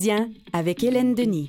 Quotidien avec Hélène Denis.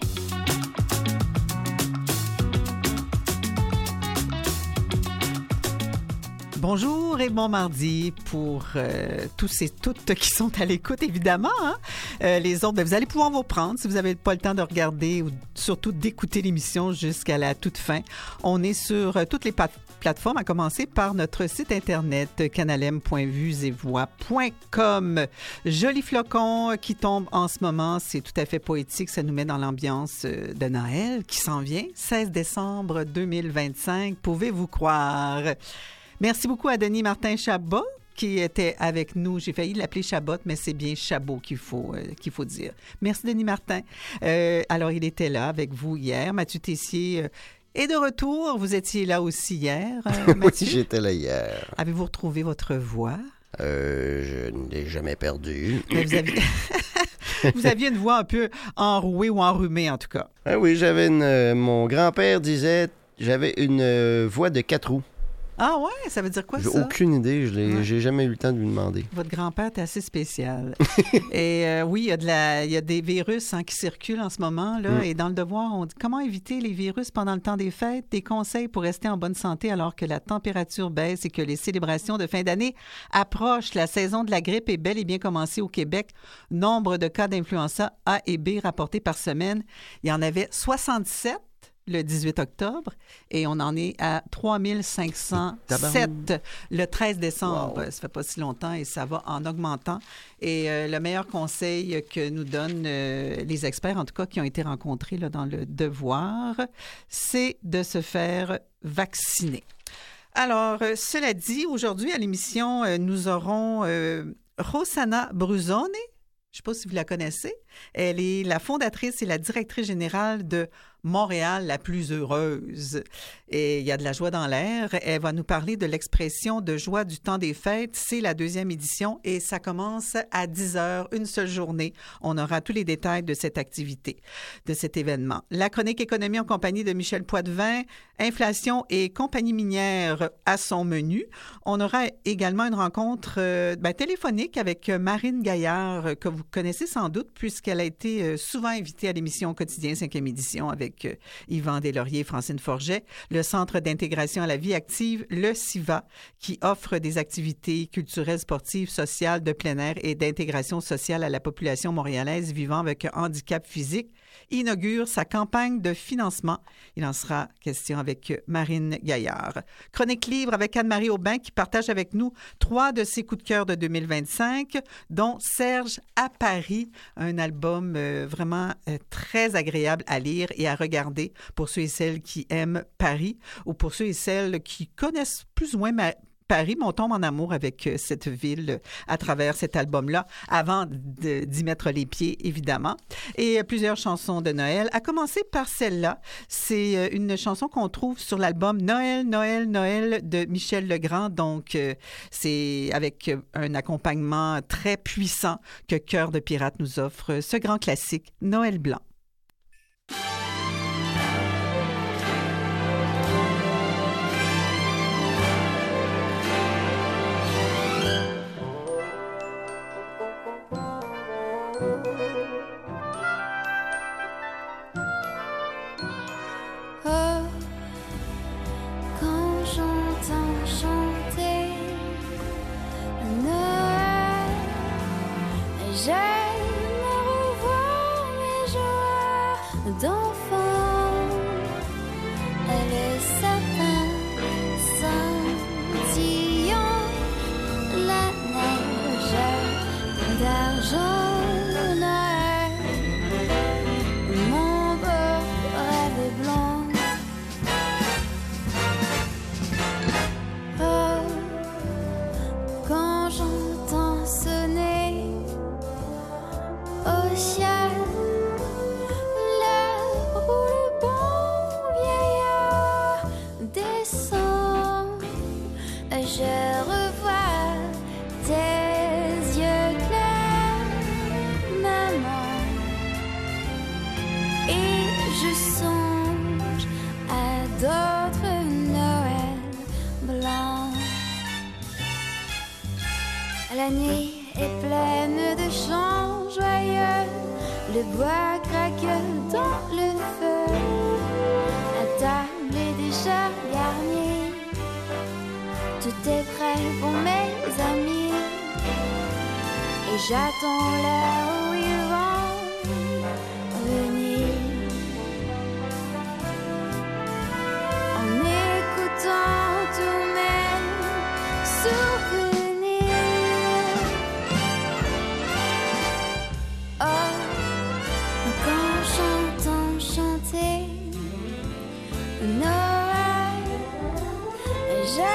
Bonjour et bon mardi pour tous et toutes qui sont à l'écoute, évidemment. Hein? Les autres, vous allez pouvoir vous reprendre si vous n'avez pas le temps de regarder ou surtout d'écouter l'émission jusqu'à la toute fin. On est sur toutes les plateformes, à commencer par notre site Internet canalem.vuesetvoix.com. Joli flocon qui tombe en ce moment, c'est tout à fait poétique. Ça nous met dans l'ambiance de Noël qui s'en vient, 16 décembre 2025. Pouvez-vous croire? Merci beaucoup à Denis Martin Chabot qui était avec nous. J'ai failli l'appeler Chabot, mais c'est bien Chabot qu'il faut dire. Merci Denis Martin. Alors, il était là avec vous hier. Mathieu Tessier est de retour. Vous étiez là aussi hier, Mathieu. Oui, j'étais là hier. Avez-vous retrouvé votre voix? Je ne l'ai jamais perdue. Mais vous aviez une voix un peu enrouée ou enrhumée, en tout cas. Ah oui, mon grand-père disait j'avais une voix de 4 roues. Ah ouais? Ça veut dire quoi, J'ai ça? aucune idée. J'ai jamais eu le temps de lui demander. Votre grand-père est assez spécial. Et oui, il y a des virus qui circulent en ce moment. Là, Et dans le devoir, on dit comment éviter les virus pendant le temps des fêtes? Des conseils pour rester en bonne santé alors que la température baisse et que les célébrations de fin d'année approchent. La saison de la grippe est bel et bien commencée au Québec. Nombre de cas d'influenza A et B rapportés par semaine. Il y en avait 67 le 18 octobre et on en est à 3507 le 13 décembre. Wow. Ça fait pas si longtemps et ça va en augmentant. Et le meilleur conseil que nous donnent les experts, en tout cas qui ont été rencontrés là, dans le devoir, c'est de se faire vacciner. Alors, cela dit, aujourd'hui à l'émission, nous aurons Rossana Brusone. Je ne sais pas si vous la connaissez. Elle est la fondatrice et la directrice générale de Montréal la plus heureuse. Et il y a de la joie dans l'air. Elle va nous parler de l'expression de joie du temps des fêtes. C'est la 2e édition et ça commence à 10h, une seule journée. On aura tous les détails de cette activité, de cet événement. La chronique économie en compagnie de Michel Poitvin, inflation et compagnie minière à son menu. On aura également une rencontre téléphonique avec Marine Gaillard, que vous connaissez sans doute puisqu'elle a été souvent invitée à l'émission Quotidien 5e édition avec Yvan Deslauriers et Francine Forget, le Centre d'intégration à la vie active, le CIVA, qui offre des activités culturelles, sportives, sociales, de plein air et d'intégration sociale à la population montréalaise vivant avec un handicap physique, inaugure sa campagne de financement. Il en sera question avec Marine Gaillard. Chronique livre avec Anne-Marie Aubin qui partage avec nous 3 de ses coups de cœur de 2025, dont Serge à Paris, un album vraiment très agréable à lire et à regarder pour ceux et celles qui aiment Paris ou pour ceux et celles qui connaissent plus ou moins Paris, mais on tombe en amour avec cette ville à travers cet album-là, avant d'y mettre les pieds, évidemment. Et plusieurs chansons de Noël, à commencer par celle-là. C'est une chanson qu'on trouve sur l'album Noël, Noël, Noël de Michel Legrand. Donc, c'est avec un accompagnement très puissant que Cœur de pirate nous offre ce grand classique, Noël blanc. La nuit est pleine de chants joyeux, Le bois craque dans le feu. La table est déjà garnie. Tout est prêt pour mes amis. Et j'attends l'heure où ils vont venir. En écoutant tous mes souvenirs. Oh, quand j'entends chanter Noël, je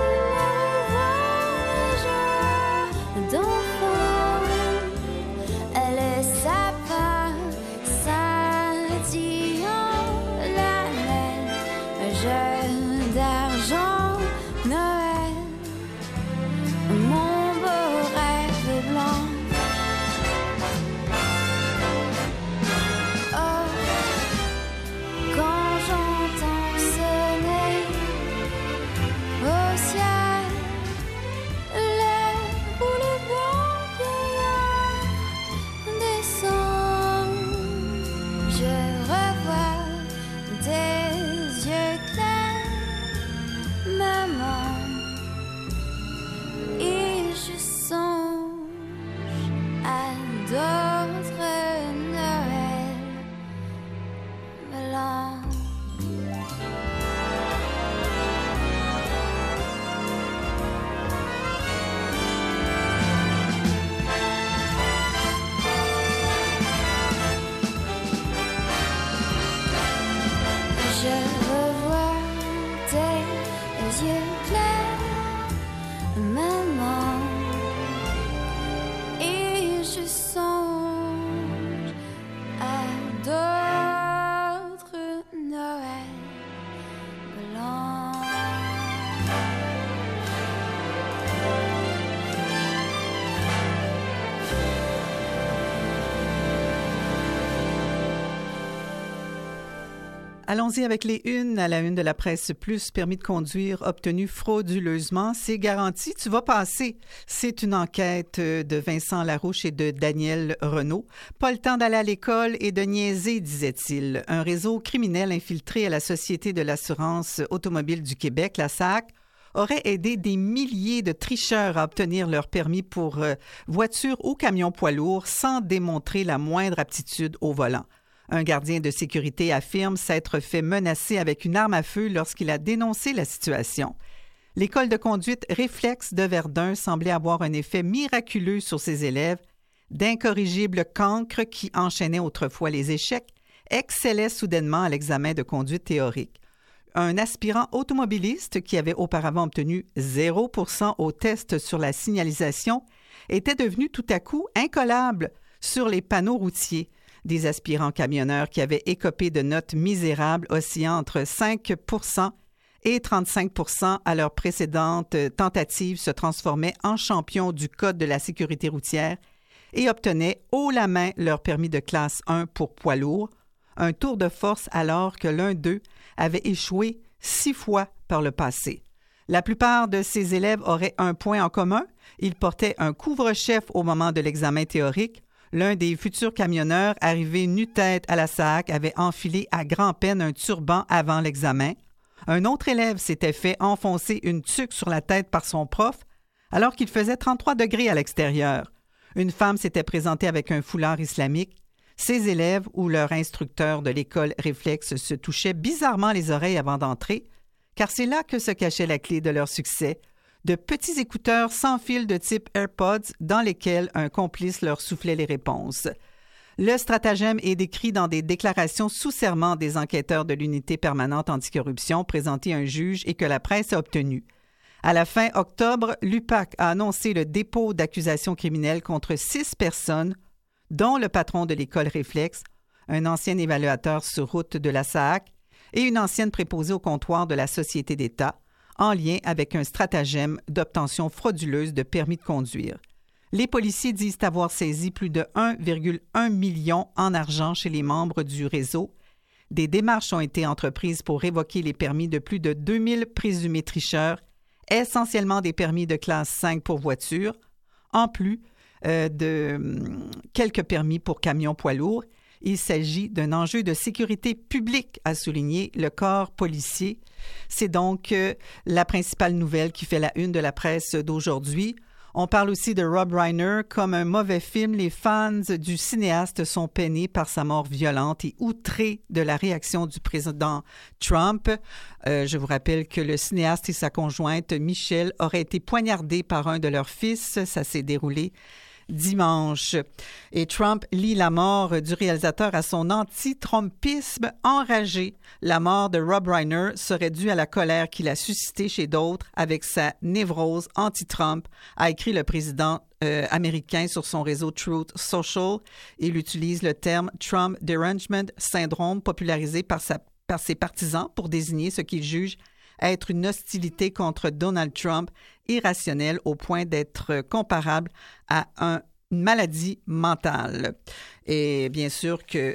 vois d'enfant, le sapin scintillant, la neige d'argent, Noël, mon beau rêve blanc. Oh, quand j'entends sonner au ciel l'heure où le bon vieillard descend, je revois tes yeux clairs, maman, et je songe à d'autres Noëls blancs. Je revois tes yeux clairs, maman, et je songe à d'autres Noëls blancs. Allons-y avec les unes. À la une de la Presse Plus, permis de conduire obtenu frauduleusement. C'est garanti, tu vas passer. C'est une enquête de Vincent Larouche et de Daniel Renaud. Pas le temps d'aller à l'école et de niaiser, disait-il. Un réseau criminel infiltré à la Société de l'assurance automobile du Québec, la SAC, aurait aidé des milliers de tricheurs à obtenir leur permis pour voiture ou camion poids lourd sans démontrer la moindre aptitude au volant. Un gardien de sécurité affirme s'être fait menacer avec une arme à feu lorsqu'il a dénoncé la situation. L'école de conduite Réflexe de Verdun semblait avoir un effet miraculeux sur ses élèves. D'incorrigibles cancres qui enchaînaient autrefois les échecs excellaient soudainement à l'examen de conduite théorique. Un aspirant automobiliste qui avait auparavant obtenu 0% au test sur la signalisation était devenu tout à coup incollable sur les panneaux routiers. Des aspirants camionneurs qui avaient écopé de notes misérables oscillant entre 5% et 35% à leur précédente tentative se transformaient en champions du Code de la sécurité routière et obtenaient haut la main leur permis de classe 1 pour poids lourd, un tour de force alors que l'un d'eux avait échoué 6 fois par le passé. La plupart de ces élèves auraient un point en commun, ils portaient un couvre-chef au moment de l'examen théorique. L'un des futurs camionneurs, arrivé nu-tête à la SAC, avait enfilé à grand-peine un turban avant l'examen. Un autre élève s'était fait enfoncer une tuque sur la tête par son prof, alors qu'il faisait 33 degrés à l'extérieur. Une femme s'était présentée avec un foulard islamique. Ces élèves ou leur instructeur de l'école Réflexe se touchaient bizarrement les oreilles avant d'entrer, car c'est là que se cachait la clé de leur succès. De petits écouteurs sans fil de type AirPods dans lesquels un complice leur soufflait les réponses. Le stratagème est décrit dans des déclarations sous serment des enquêteurs de l'unité permanente anticorruption présentées à un juge et que la presse a obtenues. À la fin octobre, l'UPAC a annoncé le dépôt d'accusations criminelles contre 6 personnes, dont le patron de l'école Réflexe, un ancien évaluateur sur route de la SAAC et une ancienne préposée au comptoir de la Société d'État, en lien avec un stratagème d'obtention frauduleuse de permis de conduire. Les policiers disent avoir saisi plus de 1,1 million en argent chez les membres du réseau. Des démarches ont été entreprises pour révoquer les permis de plus de 2000 présumés tricheurs, essentiellement des permis de classe 5 pour voiture. En plus, quelques permis pour camions poids lourds. Il s'agit d'un enjeu de sécurité publique, a souligné le corps policier. C'est donc la principale nouvelle qui fait la une de la presse d'aujourd'hui. On parle aussi de Rob Reiner comme un mauvais film. Les fans du cinéaste sont peinés par sa mort violente et outrés de la réaction du président Trump. Je vous rappelle que le cinéaste et sa conjointe Michelle auraient été poignardés par un de leurs fils. Ça s'est déroulé dimanche. Et Trump lie la mort du réalisateur à son anti-trumpisme enragé. La mort de Rob Reiner serait due à la colère qu'il a suscitée chez d'autres avec sa névrose anti-Trump, a écrit le président américain sur son réseau Truth Social. Il utilise le terme Trump Derangement Syndrome, popularisé par ses partisans pour désigner ce qu'il juge être une hostilité contre Donald Trump irrationnelle au point d'être comparable à une maladie mentale. Et bien sûr que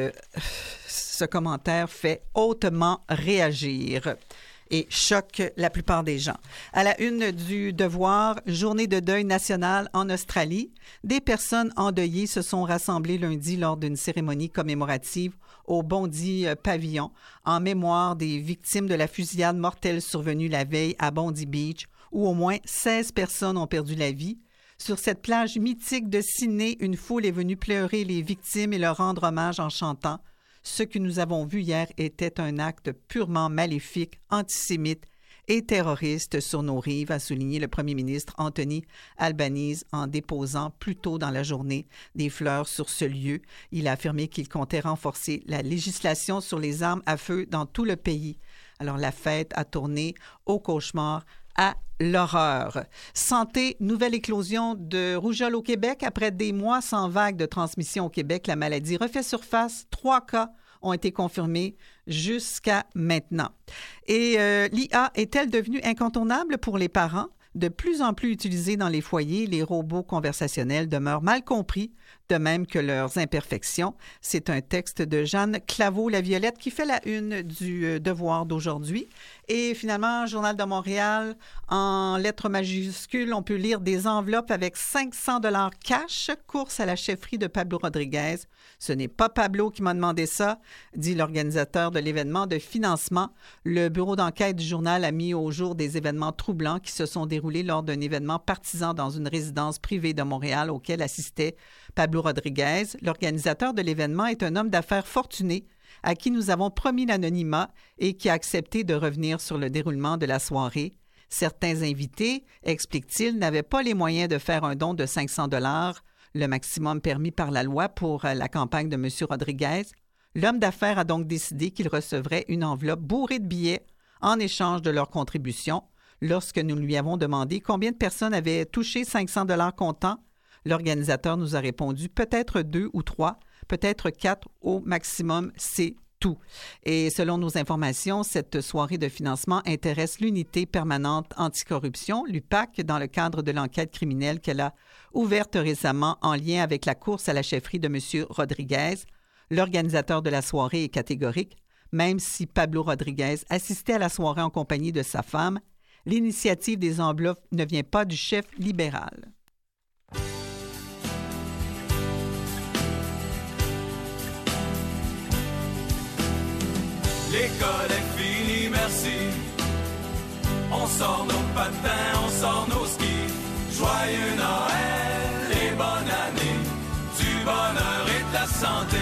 ce commentaire fait hautement réagir et choque la plupart des gens. À la une du Devoir, journée de deuil national en Australie, des personnes endeuillées se sont rassemblées lundi lors d'une cérémonie commémorative au Bondi Pavillon en mémoire des victimes de la fusillade mortelle survenue la veille à Bondi Beach, où au moins 16 personnes ont perdu la vie. Sur cette plage mythique de Sydney, une foule est venue pleurer les victimes et leur rendre hommage en chantant. Ce que nous avons vu hier était un acte purement maléfique, antisémite et terroriste sur nos rives, a souligné le premier ministre Anthony Albanese en déposant plus tôt dans la journée des fleurs sur ce lieu. Il a affirmé qu'il comptait renforcer la législation sur les armes à feu dans tout le pays. Alors la fête a tourné au cauchemar, à l'horreur. Santé, nouvelle éclosion de rougeole au Québec. Après des mois sans vague de transmission au Québec, la maladie refait surface. 3 cas ont été confirmés jusqu'à maintenant. Et l'IA est-elle devenue incontournable pour les parents? De plus en plus utilisés dans les foyers, les robots conversationnels demeurent mal compris, de même que leurs imperfections. C'est un texte de Jeanne Claveau-Laviolette qui fait la une du Devoir d'aujourd'hui. Et finalement, Journal de Montréal, en lettres majuscules, on peut lire des enveloppes avec 500 $ cash, course à la chefferie de Pablo Rodriguez. Ce n'est pas Pablo qui m'a demandé ça, dit l'organisateur de l'événement de financement. Le bureau d'enquête du journal a mis au jour des événements troublants qui se sont déroulés lors d'un événement partisan dans une résidence privée de Montréal auquel assistait Pablo Rodriguez. L'organisateur de l'événement est un homme d'affaires fortuné à qui nous avons promis l'anonymat et qui a accepté de revenir sur le déroulement de la soirée. Certains invités, explique-t-il, n'avaient pas les moyens de faire un don de 500 $, le maximum permis par la loi pour la campagne de M. Rodriguez. L'homme d'affaires a donc décidé qu'il recevrait une enveloppe bourrée de billets en échange de leur contribution. Lorsque nous lui avons demandé combien de personnes avaient touché 500 $ comptant, l'organisateur nous a répondu peut-être 2 ou 3, peut-être 4 au maximum, c'est tout. Et selon nos informations, cette soirée de financement intéresse l'unité permanente anticorruption, l'UPAC, dans le cadre de l'enquête criminelle qu'elle a ouverte récemment en lien avec la course à la chefferie de M. Rodriguez. L'organisateur de la soirée est catégorique. Même si Pablo Rodriguez assistait à la soirée en compagnie de sa femme, l'initiative des enveloppes ne vient pas du chef libéral. L'école est finie, merci. On sort nos patins, on sort nos skis. Joyeux Noël et bonne année, du bonheur et de la santé.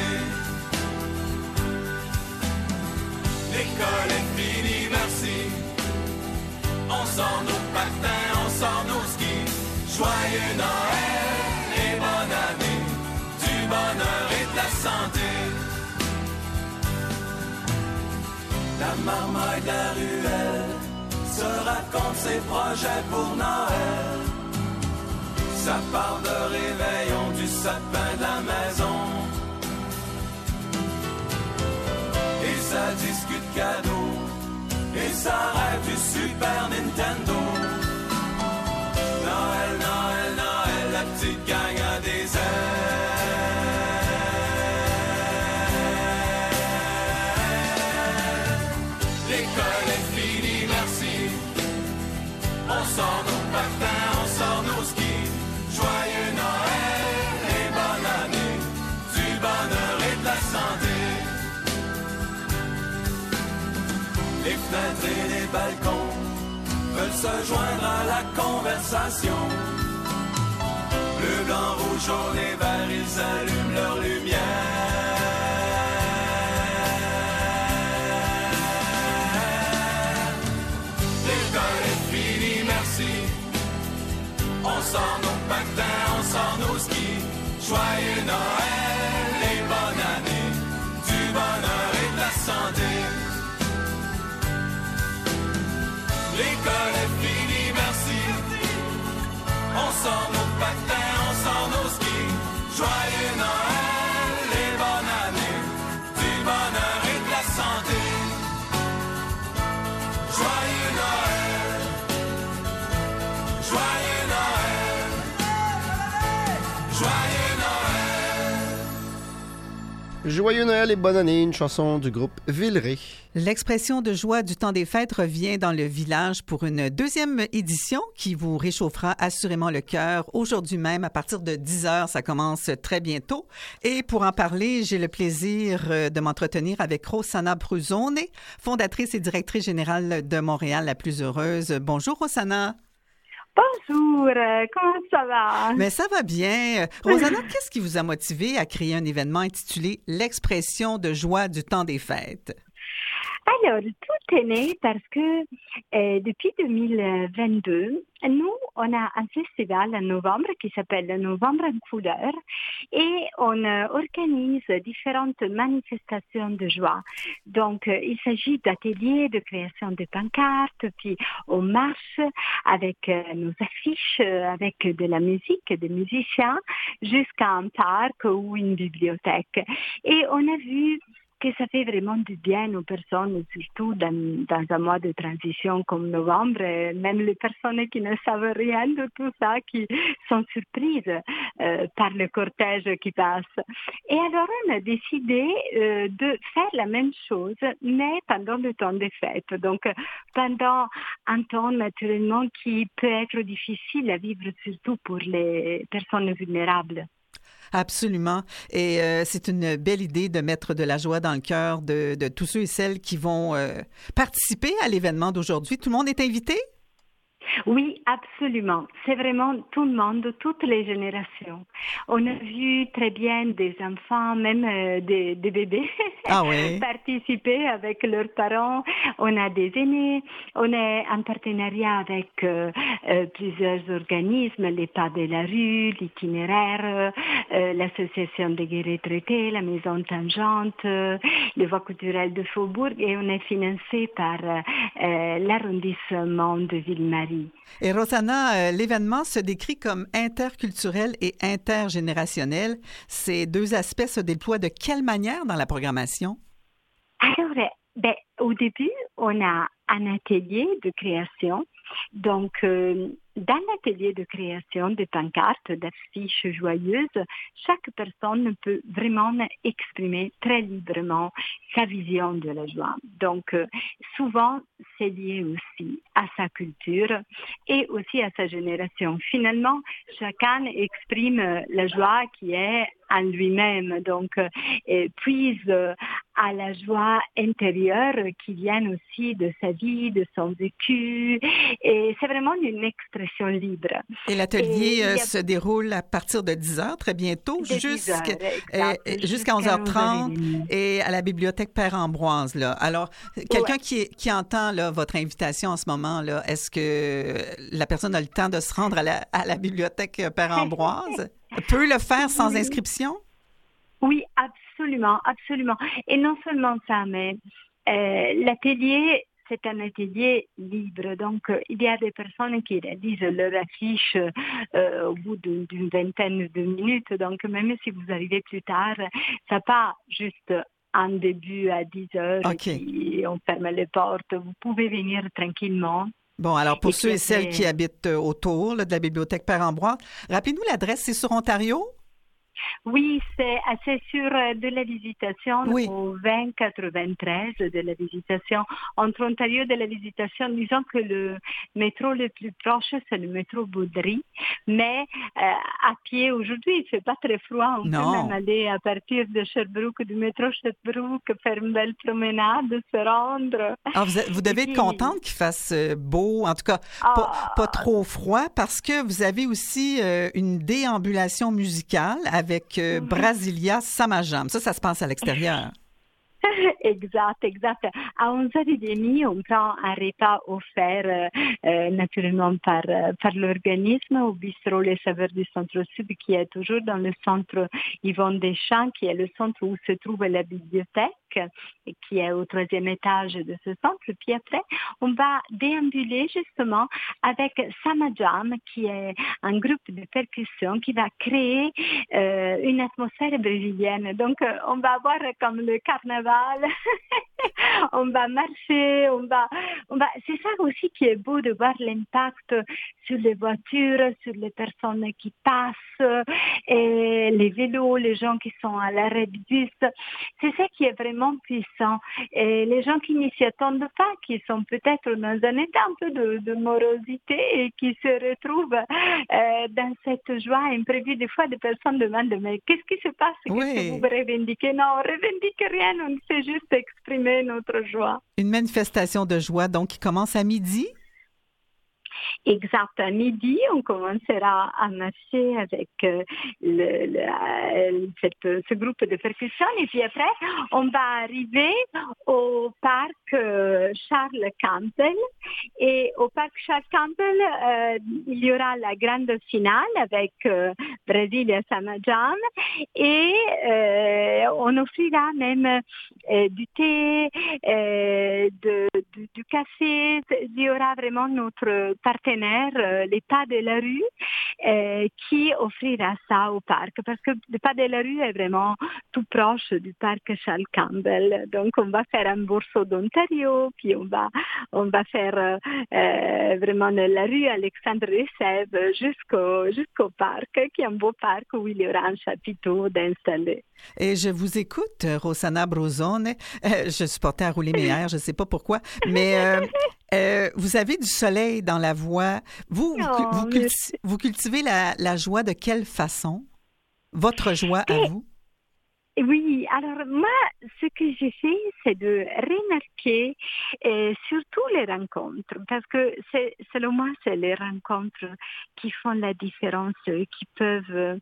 L'école est finie, merci. On sort nos patins, on sort nos skis. Joyeux Noël et bonne année, du bonheur et de la santé. La marmaille de la ruelle se raconte ses projets pour Noël. Ça part de réveillon du sapin de la maison. Et ça discute cadeaux. Et ça rêve du Super Nintendo. Noël, Noël, Noël, la petite gang a des ailes. L'école est finie, merci. On sort nos patins, on sort nos skis. Joyeux Noël. fenêtres et les balcons veulent se joindre à la conversation. Bleu, blanc, rouge, jaune et vert, ils allument leur lumière. L'école est finie, merci. On sort nos patins, on sort nos skis. Joyeux Noël et bonne année, du bonheur et de la santé. L'école est finie, merci. On sort nos patins, on sort nos skis. Joyeux Noël et bonne année, du bonheur et de la santé. Joyeux Noël, joyeux Noël, joyeux Noël. Joyeux Noël et bonne année, une chanson du groupe Villeray. L'expression de joie du temps des fêtes revient dans le village pour une deuxième édition qui vous réchauffera assurément le cœur. Aujourd'hui même, à partir de 10h, ça commence très bientôt. Et pour en parler, j'ai le plaisir de m'entretenir avec Rossana Bruzone, fondatrice et directrice générale de Montréal la plus heureuse. Bonjour Rossana. Bonjour, comment ça va? Mais ça va bien. Rossana, qu'est-ce qui vous a motivé à créer un événement intitulé L'expression de joie du temps des fêtes? Alors, tout est né parce que depuis 2022, nous, on a un festival en novembre qui s'appelle Novembre en couleur et on organise différentes manifestations de joie. Donc, il s'agit d'ateliers de création de pancartes, puis on marche avec nos affiches, avec de la musique, des musiciens, jusqu'à un parc ou une bibliothèque. Et on a vu que ça fait vraiment du bien aux personnes, surtout dans un mois de transition comme novembre, même les personnes qui ne savent rien de tout ça, qui sont surprises par le cortège qui passe. Et alors, on a décidé de faire la même chose, mais pendant le temps des fêtes. Donc, pendant un temps, naturellement, qui peut être difficile à vivre, surtout pour les personnes vulnérables. Absolument. Et c'est une belle idée de mettre de la joie dans le cœur de tous ceux et celles qui vont participer à l'événement d'aujourd'hui. Tout le monde est invité? Oui, absolument. C'est vraiment tout le monde, toutes les générations. On a vu très bien des enfants, même des bébés, participer avec leurs parents. On a des aînés. On est en partenariat avec plusieurs organismes, les Pas de la rue, l'Itinéraire, l'Association des retraités, la Maison Tangente, le Voix culturelle de Faubourg, et on est financé par l'arrondissement de Ville-Marie. Et Rossana, l'événement se décrit comme interculturel et intergénérationnel. Ces deux aspects se déploient de quelle manière dans la programmation? Alors, au début, on a un atelier de création. Donc, dans l'atelier de création de pancartes, d'affiches joyeuses, chaque personne peut vraiment exprimer très librement sa vision de la joie. Donc, souvent, c'est lié aussi à sa culture et aussi à sa génération. Finalement, chacun exprime la joie qui est en lui-même, donc puise à la joie intérieure qui vient aussi de sa vie, de son vécu, et c'est vraiment une expression libre. Et l'atelier se déroule à partir de 10h, très bientôt, jusqu'à 11h30 et à la bibliothèque Père-Ambroise. Là. Alors, quelqu'un qui entend là, votre invitation en ce moment, là, est-ce que la personne a le temps de se rendre à la bibliothèque Père-Ambroise? Peut le faire sans inscription? Oui, absolument, absolument. Et non seulement ça, mais l'atelier, c'est un atelier libre. Donc, il y a des personnes qui réalisent leur affiche au bout d'une vingtaine de minutes. Donc, même si vous arrivez plus tard, ça pas juste un début à 10h et on ferme les portes. Vous pouvez venir tranquillement. Bon, alors pour ceux et celles qui habitent autour là, de la bibliothèque Père-Ambroise, rappelez-nous l'adresse, c'est sur Ontario? Oui, c'est sur de la visitation au 2093 de la visitation. Entre Ontario de la visitation, disons que le métro le plus proche, c'est le métro Baudry. Mais à pied, aujourd'hui, il ne fait pas très froid. On peut même aller à partir de Sherbrooke, du métro Sherbrooke, faire une belle promenade, se rendre. Alors, vous devez être contente qu'il fasse beau, en tout cas pas trop froid, parce que vous avez aussi une déambulation musicale avec Brasilia Samajam. Ça se passe à l'extérieur. Exact. À 11h30, on prend un repas offert naturellement par l'organisme au bistrot Les Saveurs du Centre-Sud, qui est toujours dans le centre Yvonne Deschamps, qui est le centre où se trouve la bibliothèque, et qui est au 3e étage de ce centre. Puis après, on va déambuler justement avec Samajam, qui est un groupe de percussion qui va créer une atmosphère brésilienne. Donc, on va avoir comme le carnaval. On va marcher, on va. C'est ça aussi qui est beau, de voir l'impact sur les voitures, sur les personnes qui passent, et les vélos, les gens qui sont à l'arrêt de bus. C'est ça qui est vraiment puissant. Et les gens qui n'y s'y attendent pas, qui sont peut-être dans un état un peu de morosité et qui se retrouvent dans cette joie imprévue. Des fois, des personnes demandent, mais qu'est-ce qui se passe? Qu'est-ce que vous revendiquez? Non, on ne revendique rien, on fait juste exprimer notre joie. Une manifestation de joie, donc, qui commence à midi? Exact. À midi, on commencera à marcher avec ce groupe de percussion. Et puis après, on va arriver au parc Charles Campbell. Et au parc Charles Campbell, il y aura la grande finale avec Brasilia Samajam. Et on offrira même du thé, du café. Il y aura vraiment notre partenaire, les Pas de la rue, qui offrira ça au parc, parce que le Pas de la rue est vraiment tout proche du parc Charles Campbell. Donc on va faire un Borso d'Ontario, puis on va faire vraiment la rue Alexandre Recève jusqu'au parc, qui est un beau parc où il y aura un chapiteau d'installer. Et je vous écoute, Rossana Brosone. Je suis portée à rouler mes airs, je ne sais pas pourquoi, mais vous avez du soleil dans la voix. Vous cultivez la joie de quelle façon? Votre joie à vous? Oui, alors moi, ce que j'ai fait, c'est de remarquer surtout les rencontres, parce que selon moi, c'est les rencontres qui font la différence, qui peuvent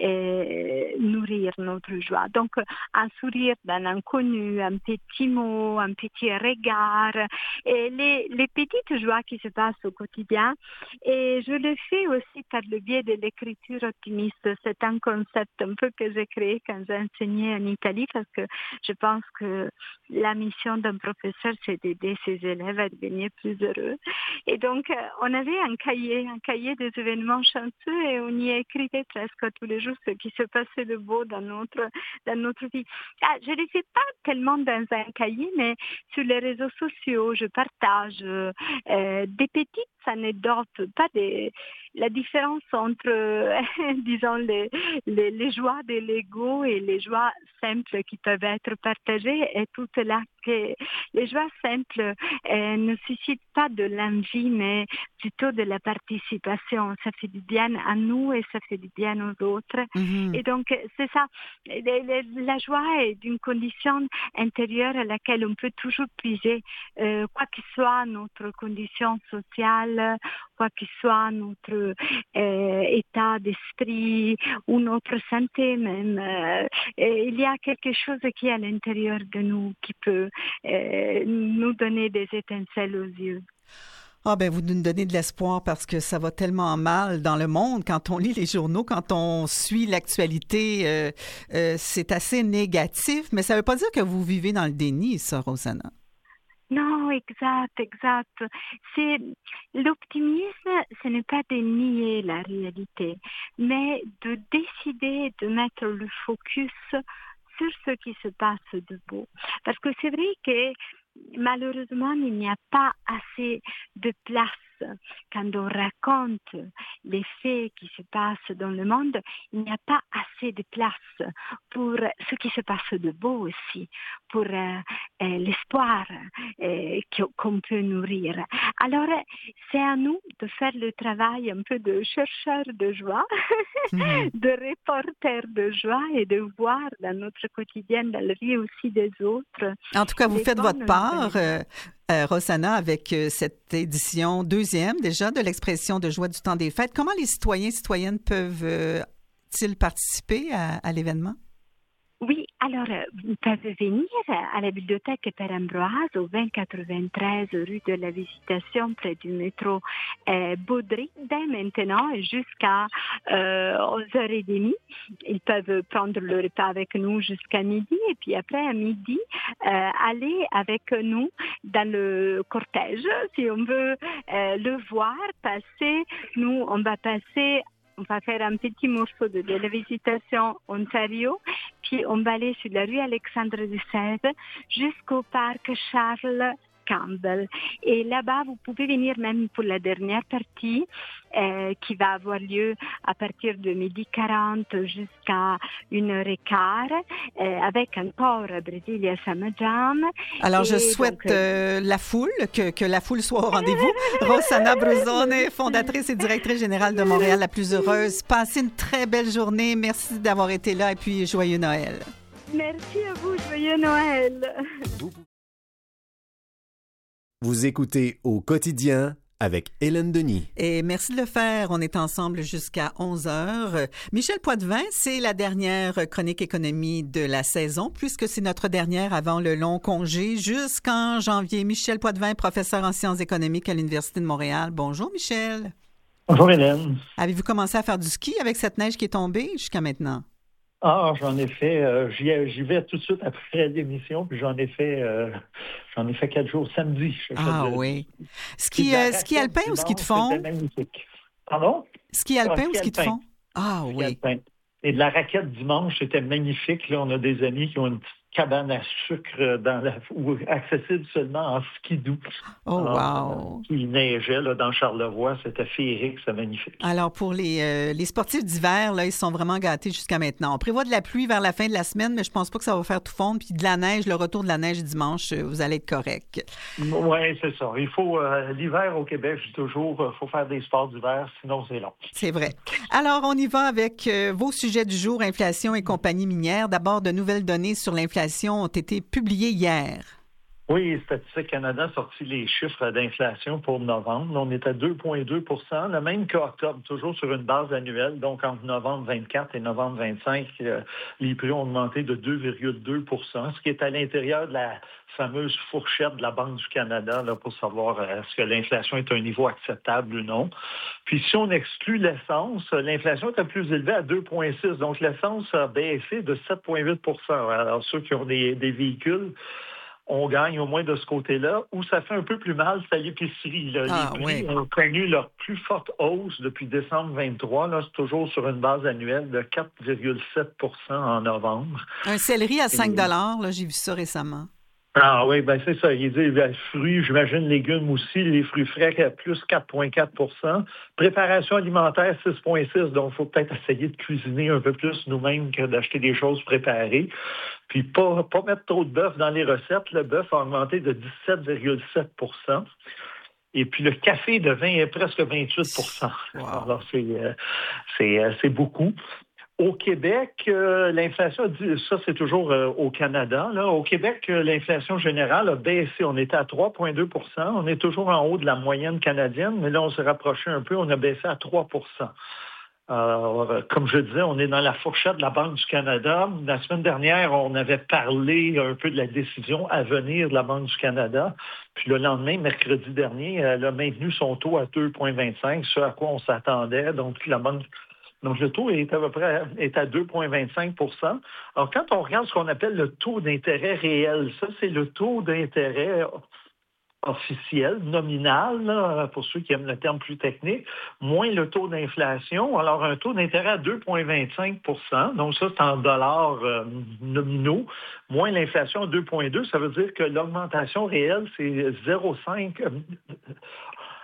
nourrir notre joie. Donc, un sourire d'un inconnu, un petit mot, un petit regard, et les petites joies qui se passent au quotidien. Et je le fais aussi par le biais de l'écriture optimiste. C'est un concept un peu que j'ai créé quand j'ai enseigné en Italie, parce que je pense que la mission d'un professeur, c'est d'aider ses élèves à devenir plus heureux. Et donc, on avait un cahier des événements chanceux, et on y écrivait presque tous les jours ce qui se passait de beau dans notre vie. Je ne le fais pas tellement dans un cahier, mais sur les réseaux sociaux, je partage des petites anecdotes, pas la différence entre, disons, les joies de l'ego et les joies simples qui peuvent être partagées, est toute là que les joies simples ne suscitent pas de l'envie, mais plutôt de la participation. Ça fait du bien à nous et ça fait du bien aux autres. Mm-hmm. Et donc, c'est ça. La joie est d'une condition intérieure à laquelle on peut toujours puiser, quoi que soit notre condition sociale, quoi que soit notre état d'esprit ou notre santé même. Il y a quelque chose qui est à l'intérieur de nous qui peut nous donner des étincelles aux yeux. Ah ben vous nous donnez de l'espoir, parce que ça va tellement mal dans le monde. Quand on lit les journaux, quand on suit l'actualité, c'est assez négatif. Mais ça ne veut pas dire que vous vivez dans le déni, ça, Rossana. Non, exact. C'est l'optimisme, ce n'est pas de nier la réalité, mais de décider de mettre le focus sur ce qui se passe de beau. Parce que c'est vrai que malheureusement, il n'y a pas assez de place quand on raconte les faits qui se passent dans le monde, il n'y a pas assez de place pour ce qui se passe de beau aussi, pour l'espoir qu'on peut nourrir. Alors, c'est à nous de faire le travail un peu de chercheur de joie, de reporter de joie et de voir dans notre quotidien, dans la vie aussi des autres. En tout cas, vous faites votre part, Rossana, avec cette édition 2e déjà de l'expression de joie du temps des fêtes. Comment les citoyens et citoyennes peuvent-ils participer à l'événement? Oui, alors, ils peuvent venir à la bibliothèque Père Ambroise au 2093 rue de la Visitation près du métro Baudry dès maintenant jusqu'à 11h30. Ils peuvent prendre le repas avec nous jusqu'à midi et puis après à midi aller avec nous dans le cortège si on veut le voir passer. Nous, on va faire un petit morceau de la Visitation Ontario, puis on va aller sur la rue Alexandre XVI jusqu'au parc Charles Campbell. Et là-bas, vous pouvez venir même pour la dernière partie qui va avoir lieu à partir de 12h40 jusqu'à 1h15 avec encore Brasilia Summer Jam. Alors, je souhaite la foule, que la foule soit au rendez-vous. Rossana Brusone, fondatrice et directrice générale de Montréal la plus heureuse. Passez une très belle journée. Merci d'avoir été là et puis joyeux Noël. Merci à vous, joyeux Noël. Vous écoutez Au quotidien avec Hélène Denis. Et merci de le faire. On est ensemble jusqu'à 11h. Michel Poitevin, c'est la dernière chronique économie de la saison, puisque c'est notre dernière avant le long congé jusqu'en janvier. Michel Poitevin, professeur en sciences économiques à l'Université de Montréal. Bonjour, Michel. Bonjour, Hélène. Avez-vous commencé à faire du ski avec cette neige qui est tombée jusqu'à maintenant? Ah, j'en ai fait, j'y vais tout de suite après l'émission, puis j'en ai fait 4 jours samedi. Oui. Ski alpin ou ski de fond? C'était magnifique. Pardon? Ski alpin ou ski de fond? Ah oui. Alpin. Et de la raquette dimanche, c'était magnifique. Là, on a des amis qui ont une petite cabane à sucre ou accessible seulement en skidoo. Oh, wow! Il neigeait là, dans Charlevoix. C'était féerique, c'était magnifique. Alors, pour les sportifs d'hiver, là, ils sont vraiment gâtés jusqu'à maintenant. On prévoit de la pluie vers la fin de la semaine, mais je pense pas que ça va faire tout fondre. Puis de la neige, le retour de la neige dimanche, vous allez être correct. Oui, c'est ça. Il faut, l'hiver au Québec, je dis toujours, il faut faire des sports d'hiver, sinon c'est long. C'est vrai. Alors, on y va avec vos sujets du jour, inflation et compagnie minière. D'abord, de nouvelles données sur l'inflation ont été publiées hier. Oui, Statistique Canada a sorti les chiffres d'inflation pour novembre. On est à 2,2 %, le même qu'octobre, toujours sur une base annuelle. Donc, entre novembre 24 et novembre 25, les prix ont augmenté de 2,2 %, ce qui est à l'intérieur de la fameuse fourchette de la Banque du Canada là, pour savoir est-ce que l'inflation est à un niveau acceptable ou non. Puis, si on exclut l'essence, l'inflation est plus élevée à 2,6 %. Donc, l'essence a baissé de 7,8 %. Alors, ceux qui ont des véhicules, on gagne au moins de ce côté-là. Où ça fait un peu plus mal, c'est à l'épicerie. Là. Les prix ont connu leur plus forte hausse depuis décembre 23. Là, c'est toujours sur une base annuelle de 4,7 % en novembre. Un céleri à 5 $, là, j'ai vu ça récemment. Ah oui, ben c'est ça. Il dit fruits, j'imagine légumes aussi, les fruits frais à plus 4,4 %. Préparation alimentaire 6,6 %. Donc, il faut peut-être essayer de cuisiner un peu plus nous-mêmes que d'acheter des choses préparées. Puis pas mettre trop de bœuf dans les recettes. Le bœuf a augmenté de 17,7 %. Et puis le café devint presque 28 %. Wow. Alors c'est beaucoup. Au Québec, l'inflation, ça c'est toujours au Canada. Là. Au Québec, l'inflation générale a baissé. On était à 3,2 %. On est toujours en haut de la moyenne canadienne, mais là on s'est rapproché un peu. On a baissé à 3 %. Alors, comme je disais, on est dans la fourchette de la Banque du Canada. La semaine dernière, on avait parlé un peu de la décision à venir de la Banque du Canada. Puis le lendemain, mercredi dernier, elle a maintenu son taux à 2,25, ce à quoi on s'attendait. Donc, le taux est à peu près à 2,25 %. Alors, quand on regarde ce qu'on appelle le taux d'intérêt réel, ça, c'est le taux d'intérêt officiel, nominal, là, pour ceux qui aiment le terme plus technique, moins le taux d'inflation. Alors, un taux d'intérêt à 2,25 %, donc ça, c'est en dollars nominaux, moins l'inflation à 2,2 %, ça veut dire que l'augmentation réelle, c'est 0,5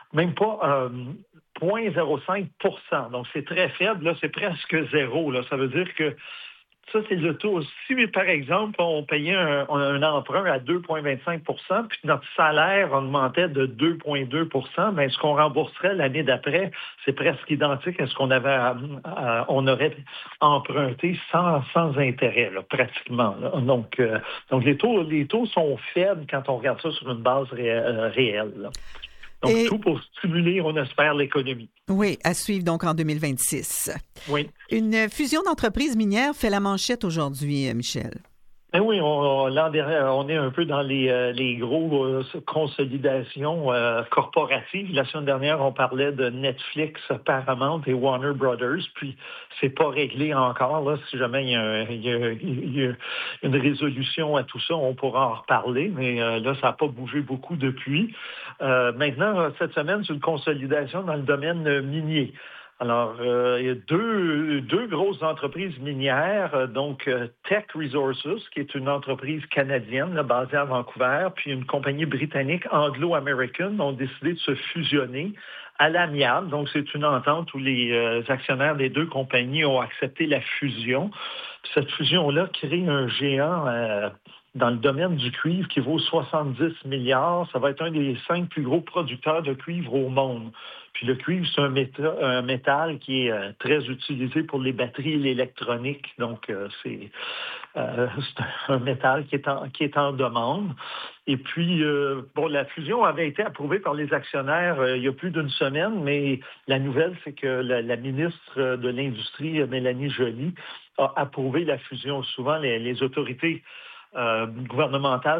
même pas 0,05 %. Donc, c'est très faible. Là, c'est presque zéro. Là. Ça veut dire que ça, c'est le taux. Si, par exemple, on payait un emprunt à 2,25 % puis notre salaire augmentait de 2,2 %, bien, ce qu'on rembourserait l'année d'après, c'est presque identique à ce qu'on on aurait emprunté sans intérêt, là, pratiquement. Là. Donc, les taux sont faibles quand on regarde ça sur une base réelle. Là. Donc, tout pour stimuler, on espère, l'économie. Oui, à suivre donc en 2026. Oui. Une fusion d'entreprises minières fait la manchette aujourd'hui, Michel. Ben oui, l'an dernier, on est un peu dans les gros consolidations corporatives. La semaine dernière, on parlait de Netflix, Paramount et Warner Brothers, puis c'est pas réglé encore. Là, si jamais il y a une résolution à tout ça, on pourra en reparler, mais là, ça n'a pas bougé beaucoup depuis. Maintenant, cette semaine, c'est une consolidation dans le domaine minier. Alors, il y a deux grosses entreprises minières, donc Teck Resources, qui est une entreprise canadienne là, basée à Vancouver, puis une compagnie britannique Anglo-American ont décidé de se fusionner à l'amiable. Donc, c'est une entente où les actionnaires des deux compagnies ont accepté la fusion. Puis cette fusion-là crée un géant dans le domaine du cuivre qui vaut 70 milliards. Ça va être un des 5 plus gros producteurs de cuivre au monde. Puis le cuivre, c'est un métal qui est très utilisé pour les batteries et l'électronique. Donc, c'est un métal qui est en demande. Et puis, la fusion avait été approuvée par les actionnaires il y a plus d'une semaine, mais la nouvelle, c'est que la ministre de l'Industrie, Mélanie Joly, a approuvé la fusion. Souvent, les autorités gouvernementales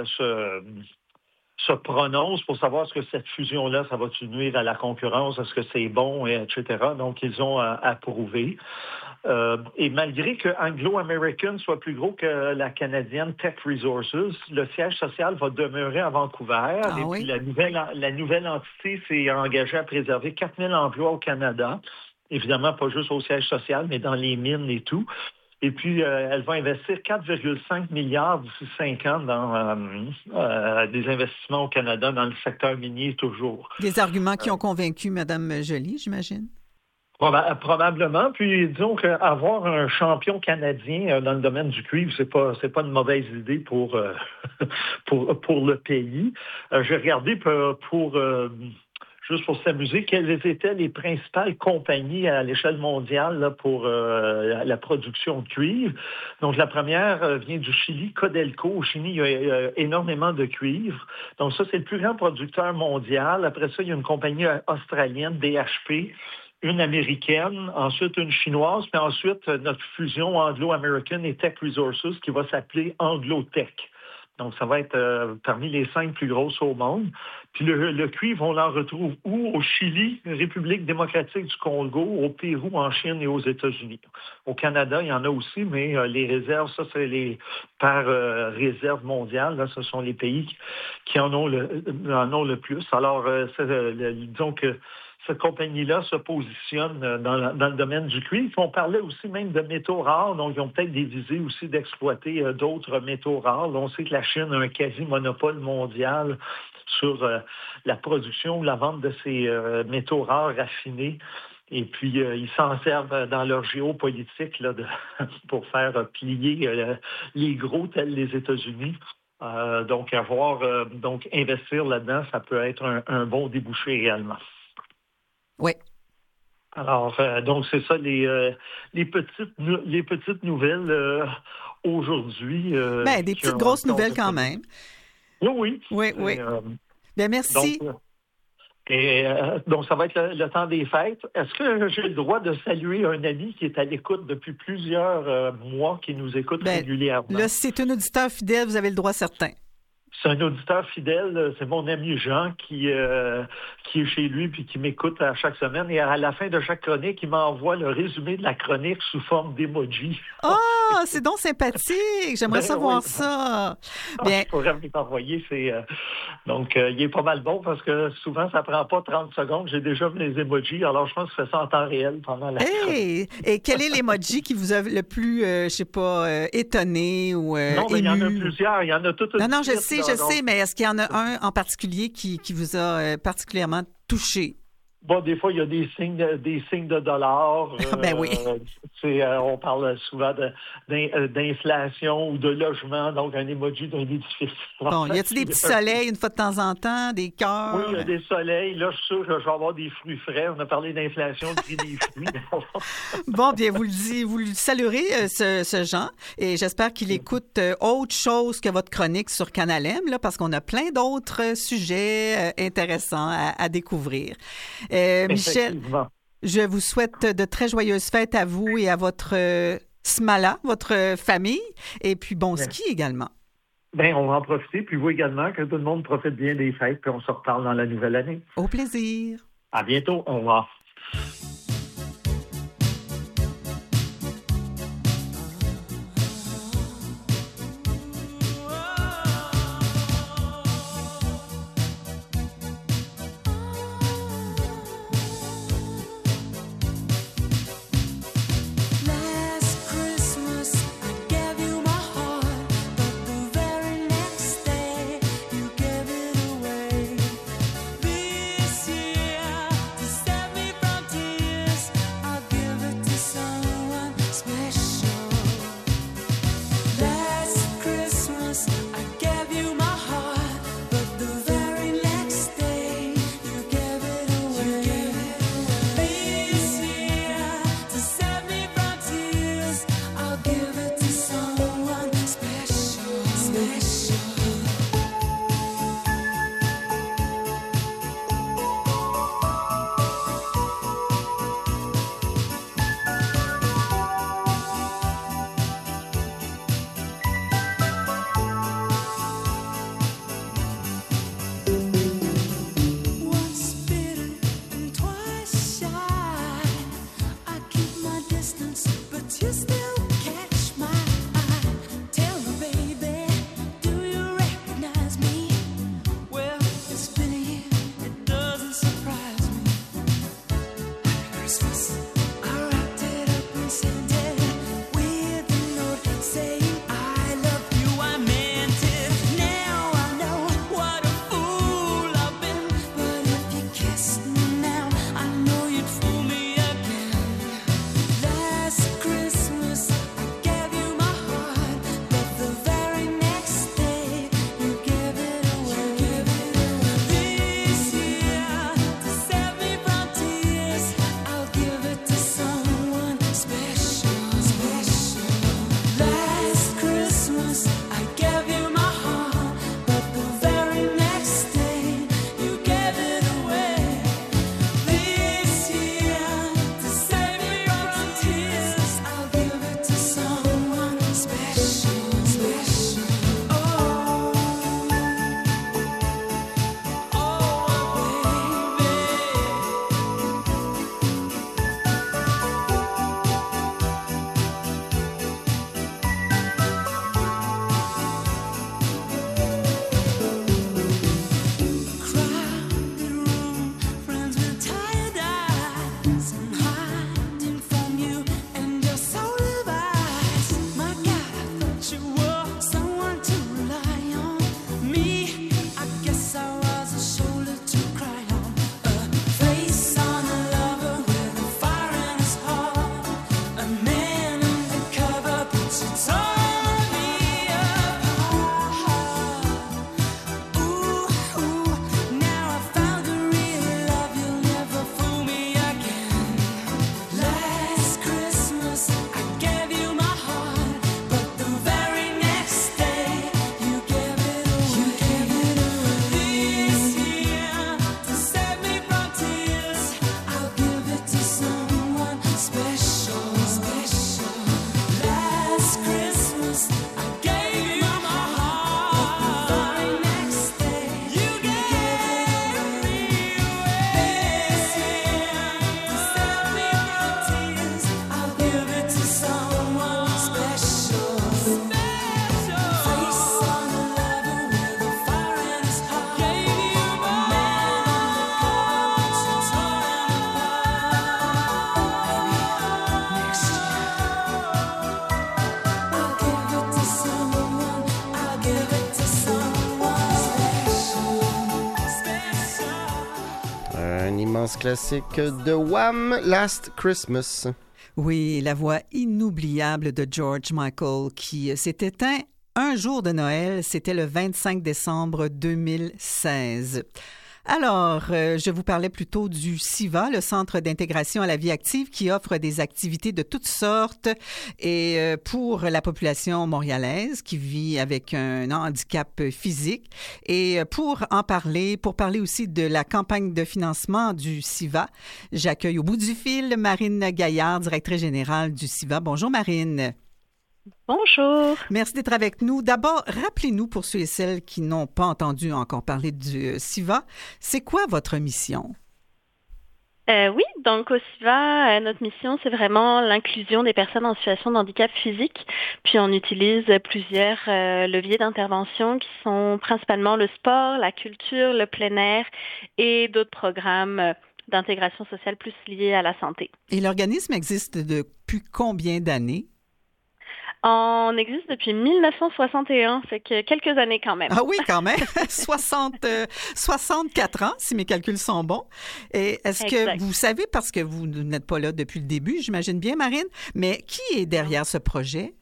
se prononcent pour savoir est-ce que cette fusion-là, ça va-tu nuire à la concurrence, est-ce que c'est bon, etc. Donc, ils ont approuvé. Et malgré que Anglo-American soit plus gros que la canadienne Teck Resources, le siège social va demeurer à Vancouver. Puis la nouvelle entité s'est engagée à préserver 4 000 emplois au Canada. Évidemment, pas juste au siège social, mais dans les mines et tout. Et puis, elle va investir 4,5 milliards d'ici 5 ans dans des investissements au Canada dans le secteur minier toujours. Des arguments qui ont convaincu Mme Joly, j'imagine? Probablement. Puis, disons qu'avoir un champion canadien dans le domaine du cuivre, c'est pas une mauvaise idée pour le pays. J'ai regardé juste pour s'amuser, quelles étaient les principales compagnies à l'échelle mondiale là, pour la production de cuivre. Donc, la première vient du Chili, Codelco. Au Chili, il y a énormément de cuivre. Donc, ça, c'est le plus grand producteur mondial. Après ça, il y a une compagnie australienne, BHP, une américaine, ensuite une chinoise, puis ensuite notre fusion Anglo-American et Teck Resources qui va s'appeler Anglo-Teck. Donc, ça va être parmi les 5 plus grosses au monde. Puis le cuivre, on l'en retrouve où? Au Chili, République démocratique du Congo, au Pérou, en Chine et aux États-Unis. Au Canada, il y en a aussi, mais les réserves, ça, c'est par réserve mondiale. Là, ce sont les pays qui en ont le plus. Alors, disons que cette compagnie-là se positionne dans le domaine du cuivre. On parlait aussi même de métaux rares, donc ils ont peut-être des visées aussi d'exploiter d'autres métaux rares. Là, on sait que la Chine a un quasi-monopole mondial sur la production ou la vente de ces métaux rares raffinés. Et puis, ils s'en servent dans leur géopolitique là, pour faire plier les gros tels les États-Unis. Donc, investir là-dedans, ça peut être un bon débouché réellement. Oui. Alors, donc, c'est ça les petites nouvelles aujourd'hui. Des petites grosses nouvelles quand même. Oui. Bien, merci. Donc, ça va être le temps des fêtes. Est-ce que j'ai le droit de saluer un ami qui est à l'écoute depuis plusieurs mois, qui nous écoute régulièrement? Là, c'est un auditeur fidèle, vous avez le droit certain. C'est un auditeur fidèle, c'est mon ami Jean qui est chez lui puis qui m'écoute à chaque semaine. Et à la fin de chaque chronique, il m'envoie le résumé de la chronique sous forme d'emoji. Ah, c'est donc sympathique! J'aimerais savoir ça. Bien. Je pourrais me l'envoyer. Donc, il est pas mal bon parce que souvent, ça prend pas 30 secondes. J'ai déjà mis les emojis. Alors, je pense que je fais ça en temps réel pendant la chronique. Et quel est l'emoji qui vous a le plus, étonné ou Non, mais il y en a plusieurs. Il y en a toute une Non, je sais. je donc, sais, mais est-ce qu'il y en a un en particulier qui vous a particulièrement touché? bon, des fois, il y a des signes de dollars. Ben oui. On parle souvent d'inflation ou de logement, donc un emoji d'un édifice. Bon, y a-t-il des petits soleils une fois de temps en temps, des cœurs? Oui, il y a des soleils. Là, je suis sûr que je vais avoir des fruits frais. On a parlé d'inflation, le prix des fruits. Bon, bien, vous le saluerez, ce Jean, et j'espère qu'il écoute autre chose que votre chronique sur Canal M, là, parce qu'on a plein d'autres sujets intéressants à découvrir. Michel, je vous souhaite de très joyeuses fêtes à vous et à votre Smala, votre famille, et puis bon ski également. Bien, on va en profiter, puis vous également, que tout le monde profite bien des fêtes, puis on se reparle dans la nouvelle année. Au plaisir. À bientôt. Au revoir. But you still catch my eye. Tell me, baby, do you danse classique de Wham! Last Christmas. Oui, la voix inoubliable de George Michael qui s'est éteint un jour de Noël, c'était le 25 décembre 2016. Alors, je vous parlais plutôt du CIVA, le Centre d'intégration à la vie active, qui offre des activités de toutes sortes et pour la population montréalaise qui vit avec un handicap physique. Et pour parler aussi de la campagne de financement du CIVA, j'accueille au bout du fil Marine Gaillard, directrice générale du CIVA. Bonjour Marine. Bonjour. Merci d'être avec nous. D'abord, rappelez-nous pour ceux et celles qui n'ont pas entendu encore parler du CIVA, c'est quoi votre mission? Oui, donc au CIVA, notre mission, c'est vraiment l'inclusion des personnes en situation de handicap physique. Puis on utilise plusieurs leviers d'intervention qui sont principalement le sport, la culture, le plein air et d'autres programmes d'intégration sociale plus liés à la santé. Et l'organisme existe depuis combien d'années? On existe depuis 1961, fait que quelques années quand même. Ah oui, quand même. 64 ans, si mes calculs sont bons. Et est-ce que vous savez, parce que vous n'êtes pas là depuis le début, j'imagine bien, Marine, mais qui est derrière ce projet?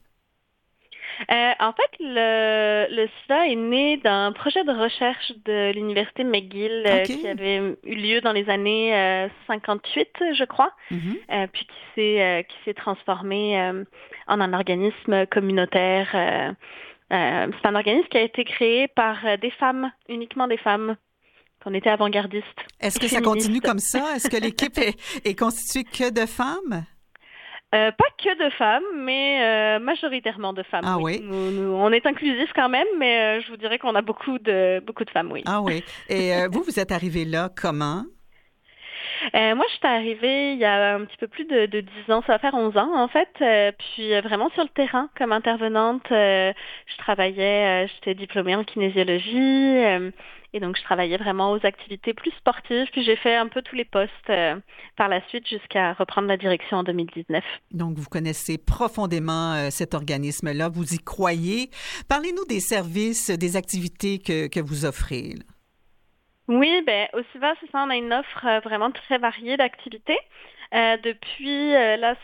En fait, le CIVA est né d'un projet de recherche de l'Université McGill qui avait eu lieu dans les années 58, je crois, puis qui s'est transformé en un organisme communautaire. C'est un organisme qui a été créé par des femmes, uniquement des femmes. On était avant-gardistes. Est-ce que ça continue comme ça? Est-ce que l'équipe est constituée que de femmes? Pas que de femmes, mais majoritairement de femmes. Ah oui. On est inclusif quand même, mais je vous dirais qu'on a beaucoup de femmes, oui. Ah oui. Et vous êtes arrivée là comment? Moi, je suis arrivée il y a un petit peu plus de 10 ans, ça va faire 11 ans en fait, puis vraiment sur le terrain comme intervenante. Je travaillais, j'étais diplômée en kinésiologie, et donc je travaillais vraiment aux activités plus sportives, puis j'ai fait un peu tous les postes par la suite jusqu'à reprendre la direction en 2019. Donc vous connaissez profondément cet organisme-là, vous y croyez. Parlez-nous des services, des activités que vous offrez, là. Oui, au CIVA, c'est ça, on a une offre vraiment très variée d'activités. Depuis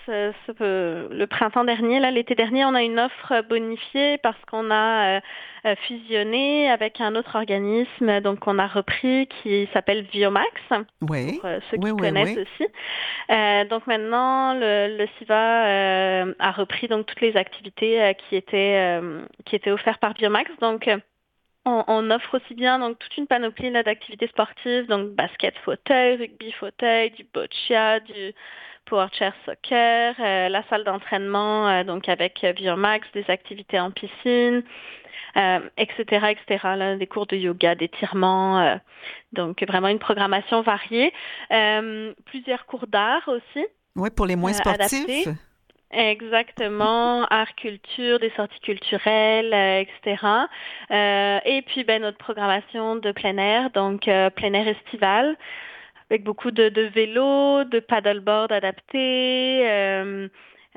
le printemps dernier, l'été dernier, on a une offre bonifiée parce qu'on a fusionné avec un autre organisme, donc on a repris, qui s'appelle Biomax, oui. pour ceux qui connaissent aussi. Donc maintenant, le CIVA a repris donc toutes les activités qui étaient offertes par Biomax. Donc on offre aussi bien donc toute une panoplie d'activités sportives, donc basket fauteuil, rugby fauteuil, du boccia, du power chair soccer, la salle d'entraînement donc avec Biomax, des activités en piscine, etc. Là, des cours de yoga, d'étirement, donc vraiment une programmation variée, plusieurs cours d'art aussi. Oui, pour les moins sportifs. Adaptés. Exactement, art, culture, des sorties culturelles, etc. Et puis notre programmation de plein air, donc plein air estival, avec beaucoup de vélos, de paddleboard adaptés,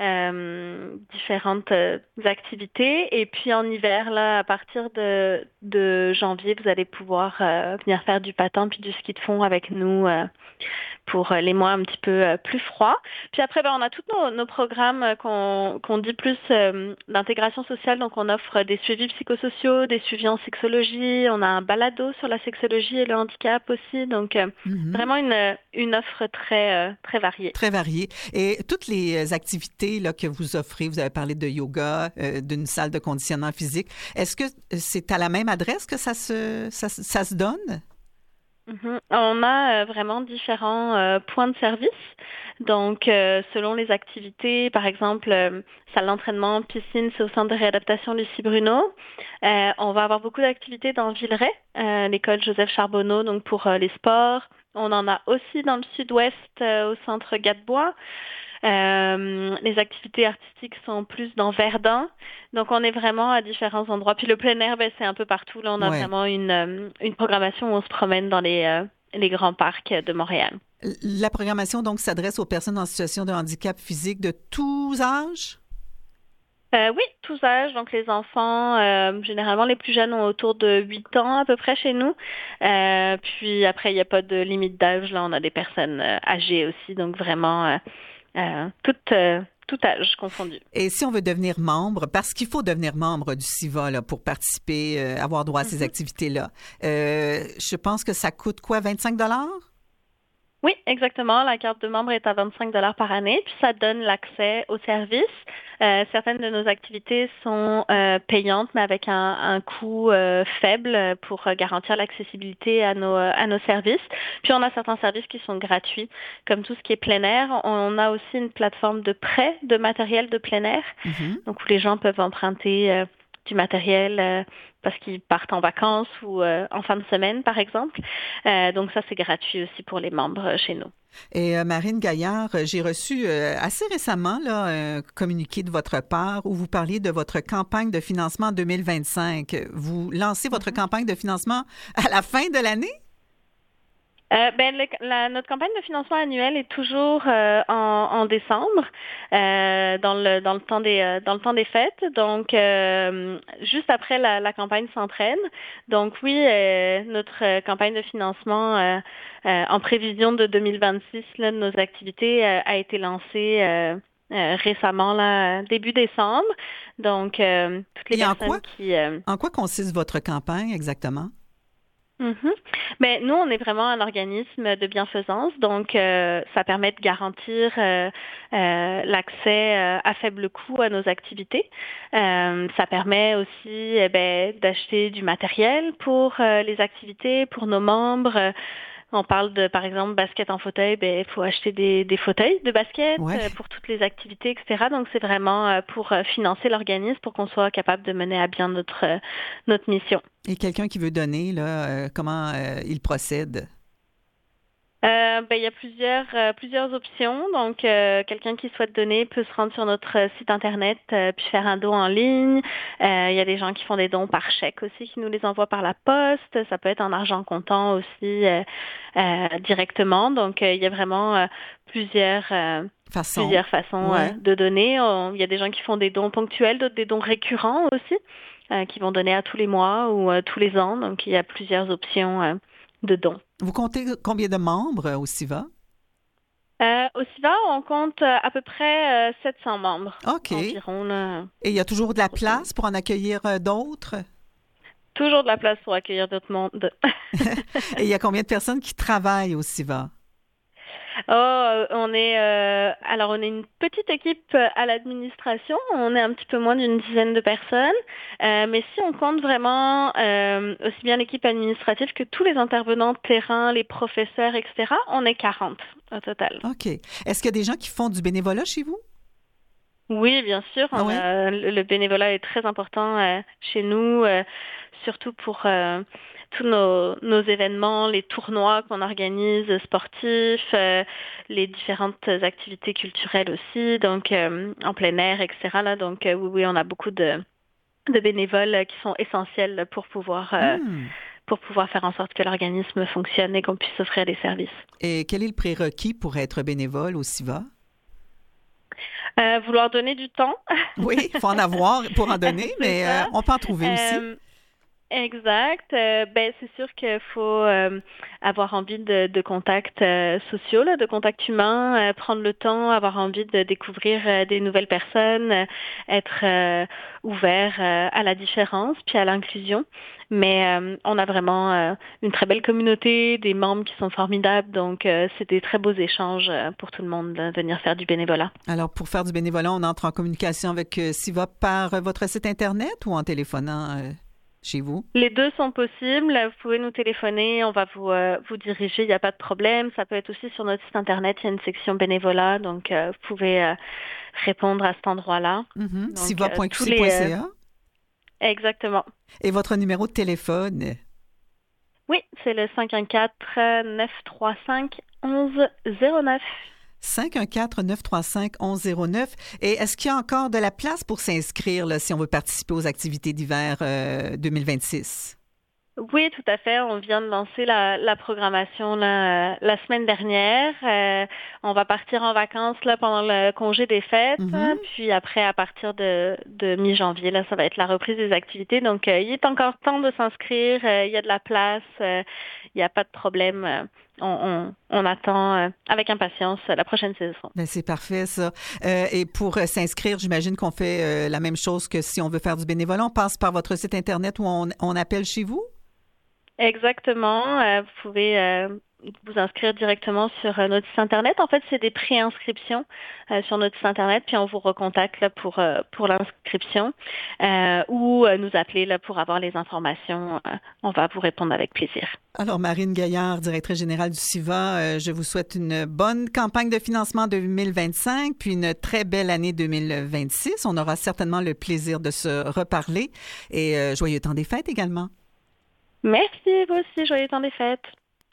différentes activités. Et puis en hiver, là, à partir de janvier, vous allez pouvoir venir faire du patin puis du ski de fond avec nous pour les mois un petit peu plus froids. Puis après, on a tous nos programmes qu'on dit plus d'intégration sociale. Donc on offre des suivis psychosociaux, des suivis en sexologie. On a un balado sur la sexologie et le handicap aussi. Donc vraiment une offre très variée. Très variée. Et toutes les activités là, que vous offrez, vous avez parlé de yoga, d'une salle de conditionnement physique. Est-ce que c'est à la même adresse que ça se donne? On a vraiment différents points de service. Donc, selon les activités, par exemple, salle d'entraînement, piscine, c'est au centre de réadaptation Lucie Bruno. On va avoir beaucoup d'activités dans Villeray, l'école Joseph Charbonneau, donc pour les sports. On en a aussi dans le sud-ouest, au centre Gadebois. Les activités artistiques sont plus dans Verdun. Donc, on est vraiment à différents endroits. Puis le plein air, c'est un peu partout. Là, on a vraiment une programmation où on se promène dans les grands parcs de Montréal. La programmation, donc, s'adresse aux personnes en situation de handicap physique de tous âges? Oui, tous âges. Donc, les enfants, généralement, les plus jeunes ont autour de 8 ans à peu près chez nous. Puis après, il n'y a pas de limite d'âge. Là, on a des personnes âgées aussi. Donc, vraiment, tout âge confondu. Et si on veut devenir membre, parce qu'il faut devenir membre du SIVA là, pour participer, avoir droit à ces activités-là, je pense que ça coûte quoi, 25 $? Oui, exactement. La carte de membre est à 25 $ par année, puis ça donne l'accès aux services. Certaines de nos activités sont payantes, mais avec un coût faible pour garantir l'accessibilité à nos services. Puis on a certains services qui sont gratuits, comme tout ce qui est plein air. On a aussi une plateforme de prêt de matériel de plein air, donc où les gens peuvent emprunter du matériel parce qu'ils partent en vacances ou en fin de semaine, par exemple. Donc ça, c'est gratuit aussi pour les membres chez nous. Et Marine Gaillard, j'ai reçu assez récemment là, un communiqué de votre part où vous parliez de votre campagne de financement 2025. Vous lancez votre campagne de financement à la fin de l'année? Notre campagne de financement annuel est toujours en décembre, dans le temps des fêtes. Donc, juste après la campagne s'entraîne. Donc oui, notre campagne de financement en prévision de 2026 là, de nos activités a été lancée récemment, là, début décembre. Donc, toutes les personnes qui... En quoi consiste votre campagne exactement? Mais nous, on est vraiment un organisme de bienfaisance, donc ça permet de garantir l'accès à faible coût à nos activités. Ça permet aussi d'acheter du matériel pour les activités, pour nos membres. On parle de, par exemple, basket en fauteuil, il faut acheter des fauteuils de basket pour toutes les activités, etc. Donc, c'est vraiment pour financer l'organisme pour qu'on soit capable de mener à bien notre mission. Et quelqu'un qui veut donner, là, comment il procède? Il y a plusieurs options. Donc, quelqu'un qui souhaite donner peut se rendre sur notre site Internet puis faire un don en ligne. Il y a des gens qui font des dons par chèque aussi, qui nous les envoient par la poste. Ça peut être en argent comptant aussi directement. Donc, il y a vraiment plusieurs façons de donner. Il y a des gens qui font des dons ponctuels, d'autres des dons récurrents aussi, qui vont donner à tous les mois ou tous les ans. Donc, il y a plusieurs options de dons. Vous comptez combien de membres au SIVA? Au SIVA, on compte à peu près 700 membres. OK. Environ, là. Et il y a toujours de la place pour en accueillir d'autres? Toujours de la place pour accueillir d'autres mondes. Et il y a combien de personnes qui travaillent au SIVA? On est une petite équipe à l'administration. On est un petit peu moins d'une dizaine de personnes. Mais si on compte vraiment aussi bien l'équipe administrative que tous les intervenants de terrain, les professeurs, etc., on est 40 au total. OK. Est-ce qu'il y a des gens qui font du bénévolat chez vous? Oui, bien sûr. Le bénévolat est très important chez nous, surtout pour tous nos événements, les tournois qu'on organise sportifs, les différentes activités culturelles aussi, donc en plein air, etc. Là, donc oui, on a beaucoup de bénévoles qui sont essentiels pour pouvoir faire en sorte que l'organisme fonctionne et qu'on puisse offrir des services. Et quel est le prérequis pour être bénévole au SIVA? Vouloir donner du temps. Oui, il faut en avoir pour en donner, mais on peut en trouver aussi. Exact. C'est sûr qu'il faut avoir envie de contacts sociaux, là, de contacts humains, prendre le temps, avoir envie de découvrir des nouvelles personnes, être ouvert à la différence puis à l'inclusion. Mais on a vraiment une très belle communauté, des membres qui sont formidables, donc c'est des très beaux échanges pour tout le monde de venir faire du bénévolat. Alors, pour faire du bénévolat, on entre en communication avec SIVA par votre site Internet ou en téléphonant chez vous? Les deux sont possibles. Vous pouvez nous téléphoner, on va vous diriger, il n'y a pas de problème. Ça peut être aussi sur notre site Internet, il y a une section bénévolat, donc vous pouvez répondre à cet endroit-là. SIVA.qc.ca? Exactement. Et votre numéro de téléphone? Oui, c'est le 514-935-1109. 514-935-1109. Et est-ce qu'il y a encore de la place pour s'inscrire là, si on veut participer aux activités d'hiver 2026? Oui, tout à fait. On vient de lancer la programmation là, la semaine dernière. On va partir en vacances là, pendant le congé des fêtes. Puis après, à partir de mi-janvier, là, ça va être la reprise des activités. Donc, il est encore temps de s'inscrire. Il y a de la place. Il n'y a pas de problème. On attend avec impatience la prochaine saison. Ben, c'est parfait, ça. Et pour s'inscrire, j'imagine qu'on fait la même chose que si on veut faire du bénévolat. On passe par votre site Internet où on appelle chez vous? Exactement. Vous pouvez vous inscrire directement sur notre site Internet. En fait, c'est des préinscriptions sur notre site Internet, puis on vous recontacte là, pour l'inscription ou nous appeler là, pour avoir les informations. On va vous répondre avec plaisir. Alors, Marine Gaillard, directrice générale du CIVA, je vous souhaite une bonne campagne de financement 2025, puis une très belle année 2026. On aura certainement le plaisir de se reparler et joyeux temps des fêtes également. Merci, vous aussi, joyeux temps des fêtes.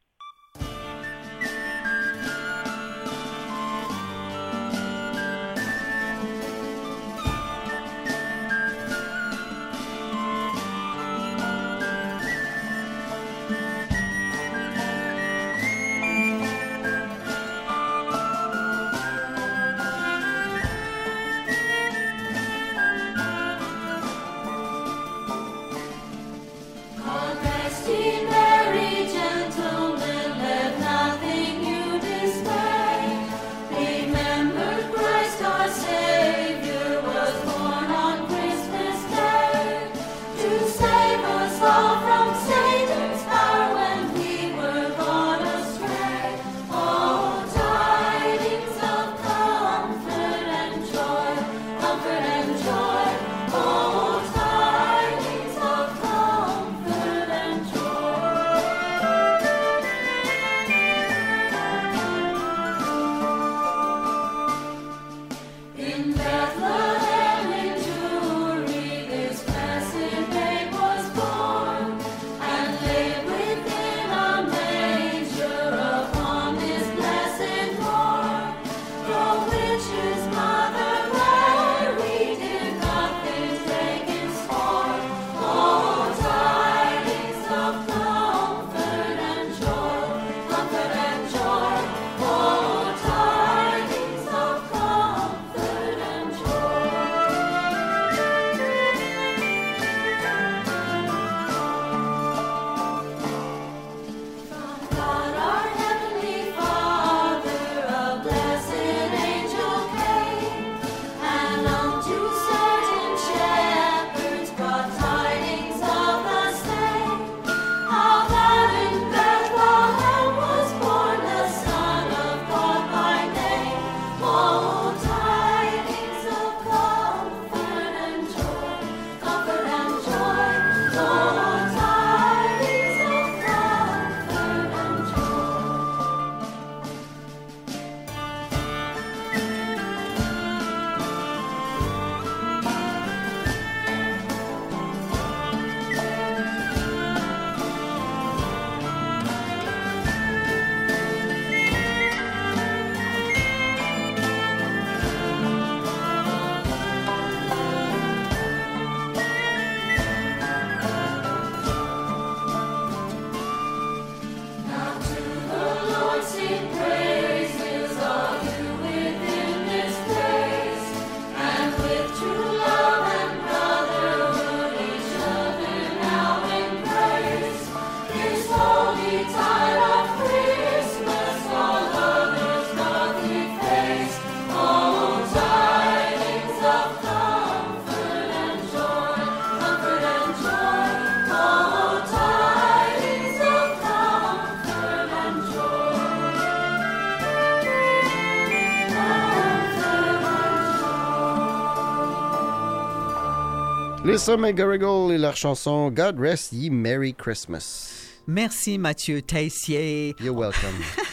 Lisa McGarrigle et leur chanson God Rest Ye Merry Christmas. Merci Mathieu Teissier. You're welcome.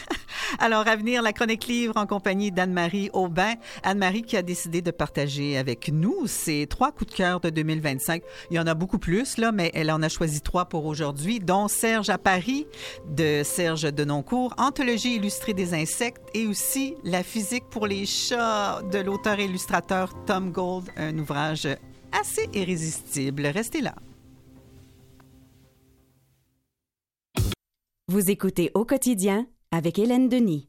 Alors, à venir, la chronique livre en compagnie d'Anne-Marie Aubin. Anne-Marie qui a décidé de partager avec nous ses 3 coups de cœur de 2025. Il y en a beaucoup plus, là, mais elle en a choisi 3 pour aujourd'hui, dont Serge à Paris, de Serge Denoncourt, Anthologie illustrée des insectes et aussi La physique pour les chats de l'auteur et illustrateur Tom Gold, un ouvrage assez irrésistible. Restez là. Vous écoutez Au quotidien avec Hélène Denis.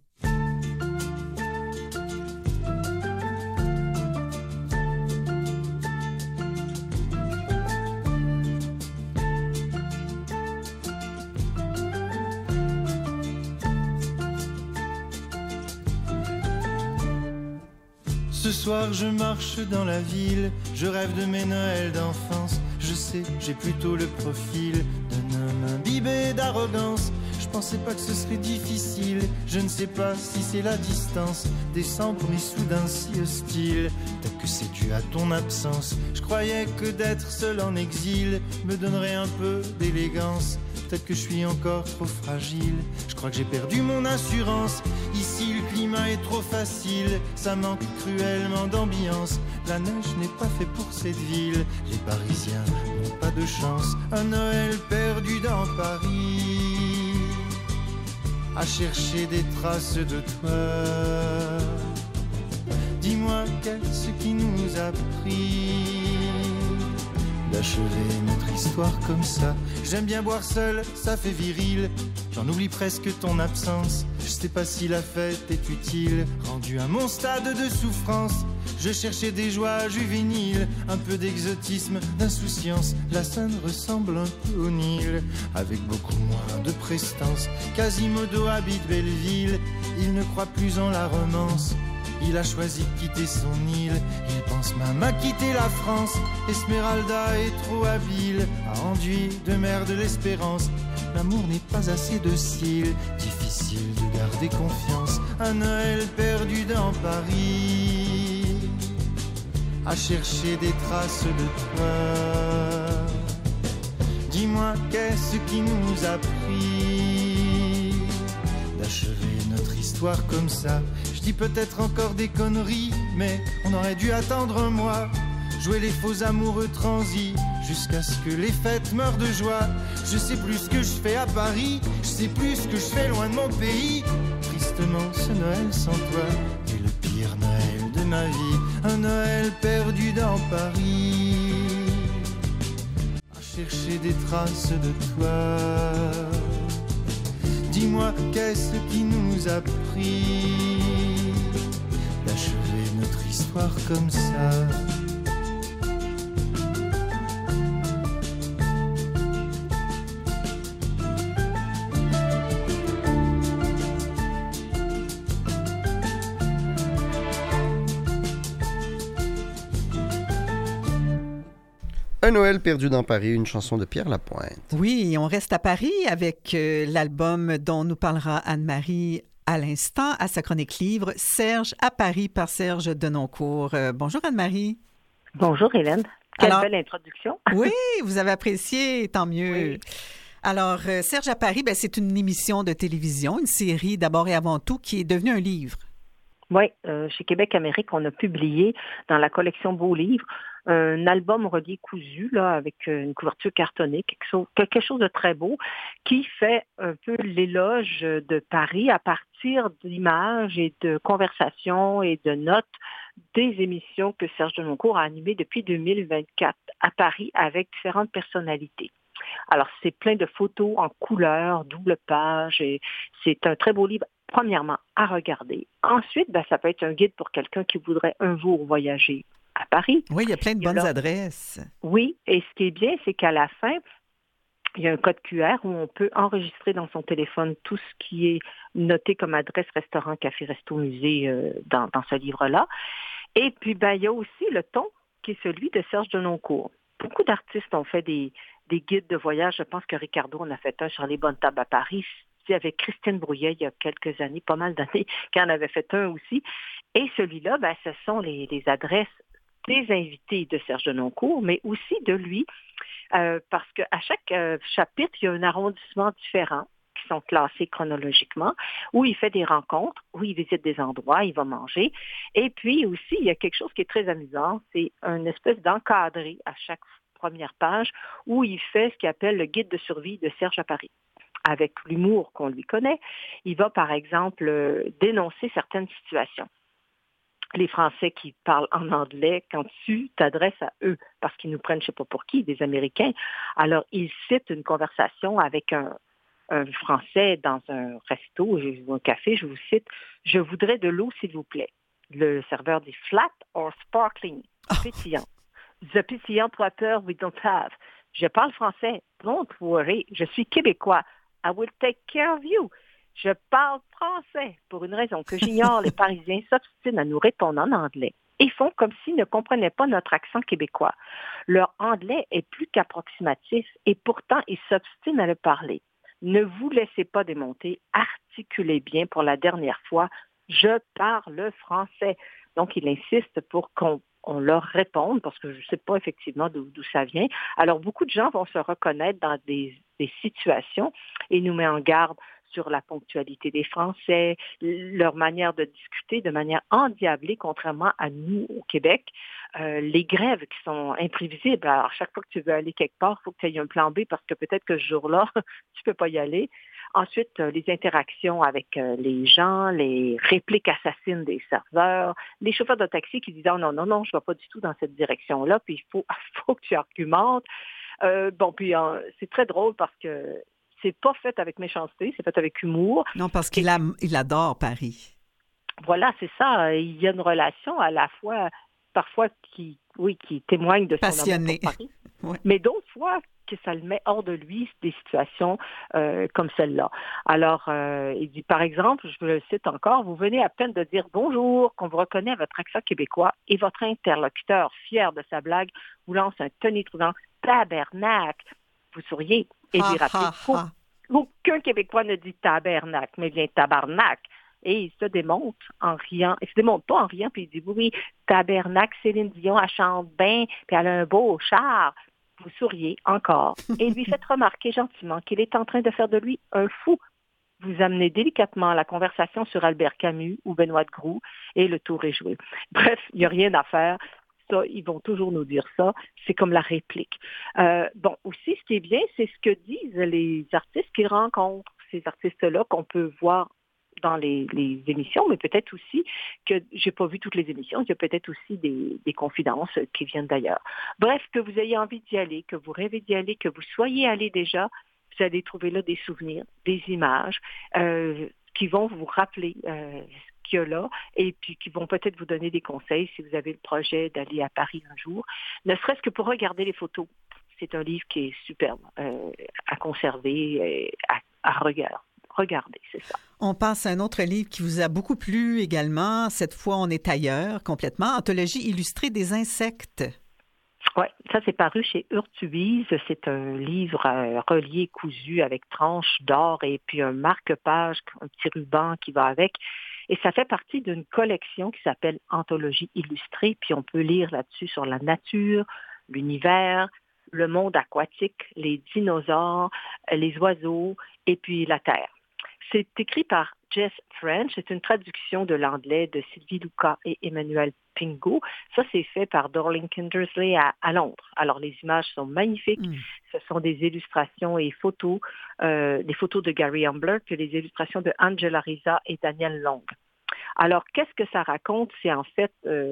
Ce soir je marche dans la ville, je rêve de mes Noëls d'enfance. Je sais, j'ai plutôt le profil d'un homme imbibé d'arrogance. Je pensais pas que ce serait difficile, je ne sais pas si c'est la distance. Décembre mais soudain si hostile, peut-être que c'est dû à ton absence. Je croyais que d'être seul en exil me donnerait un peu d'élégance. Peut-être que je suis encore trop fragile, je crois que j'ai perdu mon assurance. Ici le climat est trop facile, ça manque cruellement d'ambiance. La neige n'est pas fait pour cette ville, les Parisiens n'ont pas de chance. Un Noël perdu dans Paris, à chercher des traces de toi. Dis-moi qu'est-ce qui nous a pris d'achever notre histoire comme ça. J'aime bien boire seul, ça fait viril. J'en oublie presque ton absence. Je sais pas si la fête est utile. Rendu à mon stade de souffrance, je cherchais des joies juvéniles, un peu d'exotisme, d'insouciance. La Seine ressemble un peu au Nil, avec beaucoup moins de prestance. Quasimodo habite Belleville, il ne croit plus en la romance. Il a choisi de quitter son île, il pense même à quitter la France. Esmeralda est trop habile à enduire de mer de l'espérance. L'amour n'est pas assez docile, difficile de garder confiance. Un Noël perdu dans Paris, à chercher des traces de toi. Dis-moi qu'est-ce qui nous a pris d'achever notre histoire comme ça. Je dis peut-être encore des conneries, mais on aurait dû attendre un mois. Jouer les faux amoureux transis, jusqu'à ce que les fêtes meurent de joie. Je sais plus ce que je fais à Paris, je sais plus ce que je fais loin de mon pays. Tristement ce Noël sans toi est le pire Noël de ma vie. Un Noël perdu dans Paris, à chercher des traces de toi. Dis-moi qu'est-ce qui nous a pris d'achever notre histoire comme ça. Un Noël perdu dans Paris, une chanson de Pierre Lapointe. Oui, on reste à Paris avec l'album dont nous parlera Anne-Marie à l'instant, à sa chronique livre, Serge à Paris par Serge Denoncourt. Bonjour Anne-Marie. Bonjour Hélène. Quelle belle introduction. Oui, vous avez apprécié, tant mieux. Oui. Alors, Serge à Paris, c'est une émission de télévision, une série d'abord et avant tout qui est devenue un livre. Oui, chez Québec Amérique, on a publié dans la collection Beaux Livres un album relié cousu là, avec une couverture cartonnée, quelque chose de très beau, qui fait un peu l'éloge de Paris à partir d'images et de conversations et de notes des émissions que Serge Denoncourt a animées depuis 2024 à Paris avec différentes personnalités. Alors, c'est plein de photos en couleur, double page, et c'est un très beau livre, premièrement, à regarder. Ensuite, ça peut être un guide pour quelqu'un qui voudrait un jour voyager à Paris. Oui, il y a plein de bonnes adresses. Oui, et ce qui est bien, c'est qu'à la fin, il y a un code QR où on peut enregistrer dans son téléphone tout ce qui est noté comme adresse, restaurant, café, resto, musée dans ce livre-là. Et puis, il y a aussi le ton qui est celui de Serge Denoncourt. Beaucoup d'artistes ont fait des guides de voyage. Je pense que Ricardo en a fait un sur les bonnes tables à Paris. Avec Christine Brouillet, il y a quelques années, pas mal d'années, qui en avait fait un aussi. Et celui-là, ce sont les adresses des invités de Serge Denoncourt, mais aussi de lui, parce qu'à chaque chapitre, il y a un arrondissement différent qui sont classés chronologiquement, où il fait des rencontres, où il visite des endroits, il va manger. Et puis aussi, il y a quelque chose qui est très amusant, c'est une espèce d'encadré à chaque première page, où il fait ce qu'il appelle le guide de survie de Serge à Paris. Avec l'humour qu'on lui connaît, il va par exemple dénoncer certaines situations. Les Français qui parlent en anglais, quand tu t'adresses à eux, parce qu'ils nous prennent je ne sais pas pour qui, des Américains, alors il cite une conversation avec un Français dans un resto ou un café, je vous cite, « Je voudrais de l'eau, s'il vous plaît. » Le serveur dit « Flat or sparkling? » Pétillant. « The pétillant water we don't have. » Je parle français. Don't worry. Je suis québécois. I will take care of you. Je parle français. Pour une raison que j'ignore, les Parisiens s'obstinent à nous répondre en anglais et font comme s'ils ne comprenaient pas notre accent québécois. Leur anglais est plus qu'approximatif et pourtant ils s'obstinent à le parler. Ne vous laissez pas démonter. Articulez bien pour la dernière fois. Je parle français. Donc, il insiste pour qu'on leur réponde, parce que je ne sais pas effectivement d'où ça vient. Alors, beaucoup de gens vont se reconnaître dans des situations et nous met en garde sur la ponctualité des Français, leur manière de discuter de manière endiablée, contrairement à nous au Québec. Les grèves qui sont imprévisibles. Alors, chaque fois que tu veux aller quelque part, il faut que tu aies un plan B parce que peut-être que ce jour-là, tu ne peux pas y aller. Ensuite, les interactions avec les gens, les répliques assassines des serveurs, les chauffeurs de taxi qui disent « non, je ne vais pas du tout dans cette direction-là, puis il faut que tu argumentes. » Puis c'est très drôle parce que c'est pas fait avec méchanceté, c'est fait avec humour. Non, parce qu'il il adore Paris. Voilà, c'est ça. Il y a une relation à la fois, parfois, qui témoigne de son passionné. amour pour Paris, ouais. Mais d'autres fois, que ça le met hors de lui des situations comme celle-là. Alors, il dit, par exemple, je le cite encore, vous venez à peine de dire bonjour, qu'on vous reconnaît à votre accent québécois et votre interlocuteur, fier de sa blague, vous lance un tonitruant tabernacle. Vous souriez et lui rappelez qu'aucun Québécois ne dit tabernacle, mais bien tabarnak. Et il se démonte en riant. Il se démonte pas en riant, puis il dit, oui, tabernacle, Céline Dion, elle chante bien, puis elle a un beau char. Vous souriez encore et lui faites remarquer gentiment qu'il est en train de faire de lui un fou. Vous amenez délicatement la conversation sur Albert Camus ou Benoît de Groux et le tour est joué. Bref, il n'y a rien à faire. Ça, ils vont toujours nous dire ça. C'est comme la réplique. Aussi, ce qui est bien, c'est ce que disent les artistes qu'ils rencontrent. Ces artistes-là qu'on peut voir dans les émissions, mais peut-être aussi que j'ai pas vu toutes les émissions, il y a peut-être aussi des confidences qui viennent d'ailleurs. Bref, que vous ayez envie d'y aller, que vous rêvez d'y aller, que vous soyez allé déjà, vous allez trouver là des souvenirs, des images qui vont vous rappeler ce qu'il y a là et puis qui vont peut-être vous donner des conseils si vous avez le projet d'aller à Paris un jour, ne serait-ce que pour regarder les photos. C'est un livre qui est superbe à conserver, à regarder. Regardez, c'est ça. On passe à un autre livre qui vous a beaucoup plu également. Cette fois, on est ailleurs complètement. Anthologie illustrée des insectes. Oui, ça c'est paru chez Urtubise. C'est un livre relié, cousu avec tranches d'or et puis un marque-page, un petit ruban qui va avec. Et ça fait partie d'une collection qui s'appelle Anthologie illustrée. Puis on peut lire là-dessus sur la nature, l'univers, le monde aquatique, les dinosaures, les oiseaux et puis la Terre. C'est écrit par Jess French. C'est une traduction de l'anglais de Sylvie Lucas et Emmanuel Pingot. Ça, c'est fait par Dorling Kindersley à Londres. Alors, les images sont magnifiques. Ce sont des illustrations et photos, des photos de Gary Humbler, puis les illustrations de Angela Risa et Daniel Long. Alors, qu'est-ce que ça raconte? C'est en fait,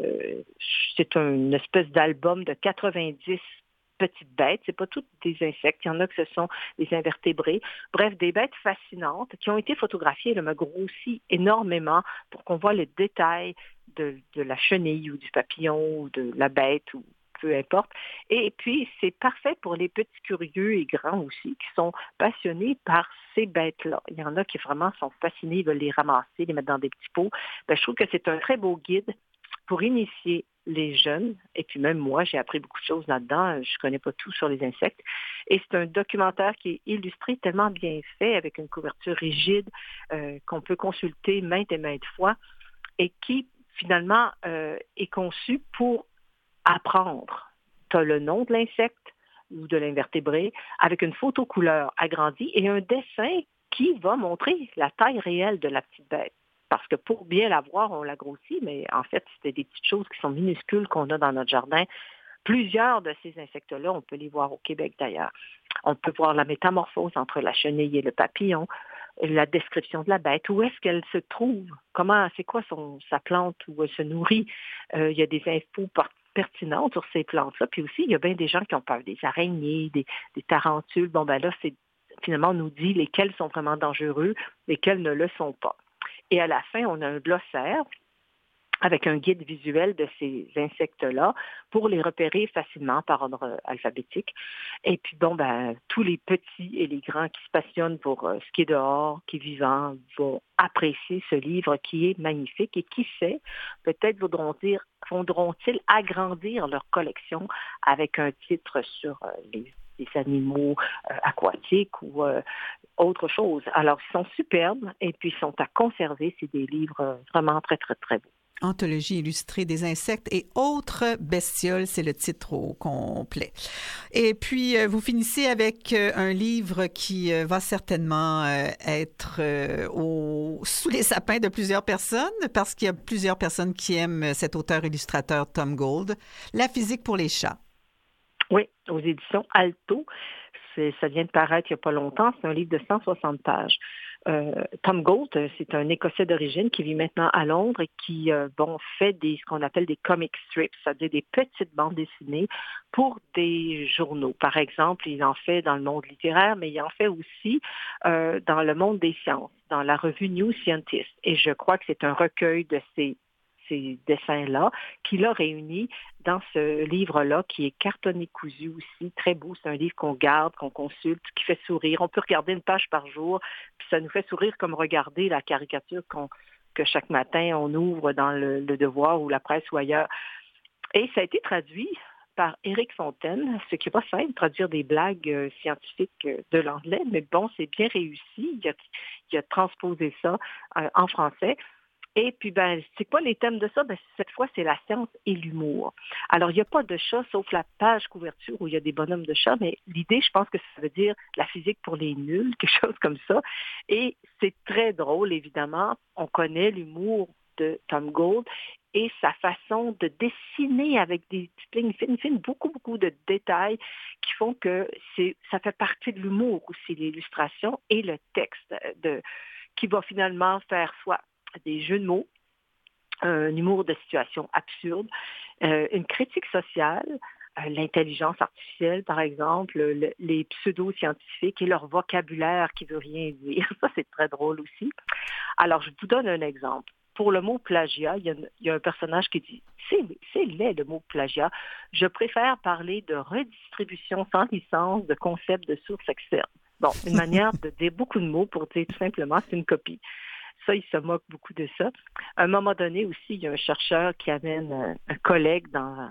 c'est une espèce d'album de 90 petites bêtes. C'est pas toutes des insectes. Il y en a que ce sont des invertébrés. Bref, des bêtes fascinantes qui ont été photographiées. Elle m'a grossi énormément pour qu'on voit les détails de la chenille ou du papillon ou de la bête ou peu importe. Et puis, c'est parfait pour les petits curieux et grands aussi qui sont passionnés par ces bêtes-là. Il y en a qui vraiment sont fascinés, ils veulent les ramasser, les mettre dans des petits pots. Je trouve que c'est un très beau guide pour initier les jeunes, et puis même moi, j'ai appris beaucoup de choses là-dedans. Je ne connais pas tout sur les insectes. Et c'est un documentaire qui est illustré, tellement bien fait, avec une couverture rigide qu'on peut consulter maintes et maintes fois, et qui, finalement, est conçu pour apprendre. Tu as le nom de l'insecte ou de l'invertébré, avec une photo couleur agrandie et un dessin qui va montrer la taille réelle de la petite bête. Parce que pour bien la voir, on la grossit, mais en fait, c'était des petites choses qui sont minuscules qu'on a dans notre jardin. Plusieurs de ces insectes-là, on peut les voir au Québec d'ailleurs. On peut voir la métamorphose entre la chenille et le papillon, la description de la bête, où est-ce qu'elle se trouve, c'est quoi sa plante, où elle se nourrit. Il y a des infos pertinentes sur ces plantes-là. Puis aussi, il y a bien des gens qui ont peur des araignées, des tarentules. Là, c'est finalement nous dit lesquels sont vraiment dangereux, lesquels ne le sont pas. Et à la fin, on a un glossaire avec un guide visuel de ces insectes-là pour les repérer facilement par ordre alphabétique. Et puis tous les petits et les grands qui se passionnent pour ce qui est dehors, qui est vivant, vont apprécier ce livre qui est magnifique et qui sait, peut-être voudront-ils agrandir leur collection avec un titre sur les animaux aquatiques ou autre chose. Alors, ils sont superbes et puis ils sont à conserver. C'est des livres vraiment très, très, très beaux. Anthologie illustrée des insectes et autres bestioles, c'est le titre au complet. Et puis, vous finissez avec un livre qui va certainement être sous les sapins de plusieurs personnes, parce qu'il y a plusieurs personnes qui aiment cet auteur-illustrateur Tom Gold, La physique pour les chats. Oui, aux éditions Alto. Ça vient de paraître il n'y a pas longtemps. C'est un livre de 160 pages. Tom Gold, c'est un Écossais d'origine qui vit maintenant à Londres et qui fait ce qu'on appelle des comic strips, c'est-à-dire des petites bandes dessinées pour des journaux. Par exemple, il en fait dans le monde littéraire, mais il en fait aussi dans le monde des sciences, dans la revue New Scientist. Et je crois que c'est un recueil de ces dessins-là qu'il a réunis dans ce livre-là qui est cartonné cousu aussi, très beau. C'est un livre qu'on garde, qu'on consulte, qui fait sourire. On peut regarder une page par jour, puis ça nous fait sourire comme regarder la caricature que chaque matin on ouvre dans le Devoir ou la Presse ou ailleurs. Et ça a été traduit par Éric Fontaine, ce qui n'est pas simple, traduire des blagues scientifiques de l'anglais, mais bon, c'est bien réussi. Il a transposé ça en français. Et puis, c'est quoi les thèmes de ça? Cette fois, c'est la science et l'humour. Alors, il n'y a pas de chat, sauf la page couverture où il y a des bonhommes de chat, mais l'idée, je pense que ça veut dire la physique pour les nuls, quelque chose comme ça. Et c'est très drôle, évidemment. On connaît l'humour de Tom Gold et sa façon de dessiner avec des petites lignes fines, beaucoup, beaucoup de détails qui font que ça fait partie de l'humour aussi, l'illustration et le texte qui va finalement faire soit des jeux de mots, un humour de situation absurde, une critique sociale, l'intelligence artificielle, par exemple, les pseudo-scientifiques et leur vocabulaire qui veut rien dire. Ça, c'est très drôle aussi. Alors, je vous donne un exemple. Pour le mot plagiat, il y a un personnage qui dit « C'est laid, le mot plagiat. Je préfère parler de redistribution sans licence de concepts de sources externes. » Bon, une manière de dire beaucoup de mots pour dire tout simplement « c'est une copie ». Ça, il se moque beaucoup de ça. À un moment donné aussi, il y a un chercheur qui amène un collègue dans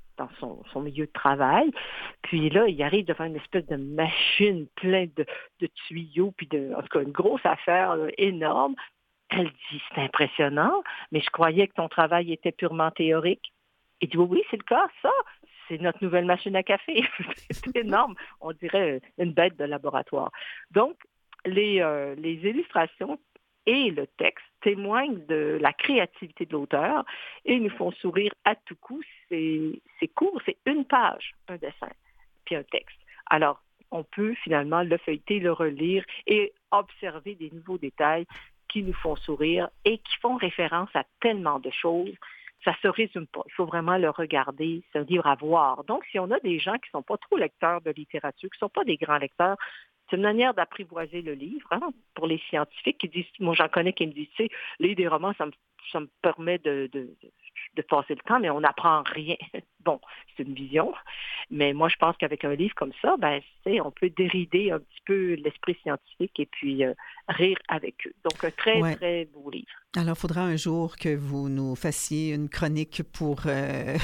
son milieu de travail. Puis là, il arrive devant une espèce de machine pleine de tuyaux, puis en tout cas, une grosse affaire là, énorme. Elle dit, c'est impressionnant, mais je croyais que ton travail était purement théorique. Il dit, oui, c'est le cas, ça. C'est notre nouvelle machine à café. C'est énorme. On dirait une bête de laboratoire. Donc, les illustrations et le texte témoignent de la créativité de l'auteur et nous font sourire à tout coup. C'est court, c'est une page, un dessin, puis un texte. Alors, on peut finalement le feuilleter, le relire et observer des nouveaux détails qui nous font sourire et qui font référence à tellement de choses. Ça ne se résume pas. Il faut vraiment le regarder. C'est un livre à voir. Donc, si on a des gens qui ne sont pas trop lecteurs de littérature, qui ne sont pas des grands lecteurs, c'est une manière d'apprivoiser le livre. Hein, pour les scientifiques qui disent, moi j'en connais qui me disent, tu sais, lire des romans, ça me permet de passer le temps, mais on n'apprend rien. Bon, c'est une vision, mais moi je pense qu'avec un livre comme ça, on peut dérider un petit peu l'esprit scientifique et puis rire avec eux. Donc un très, très beau livre. Alors, il faudra un jour que vous nous fassiez une chronique pour faire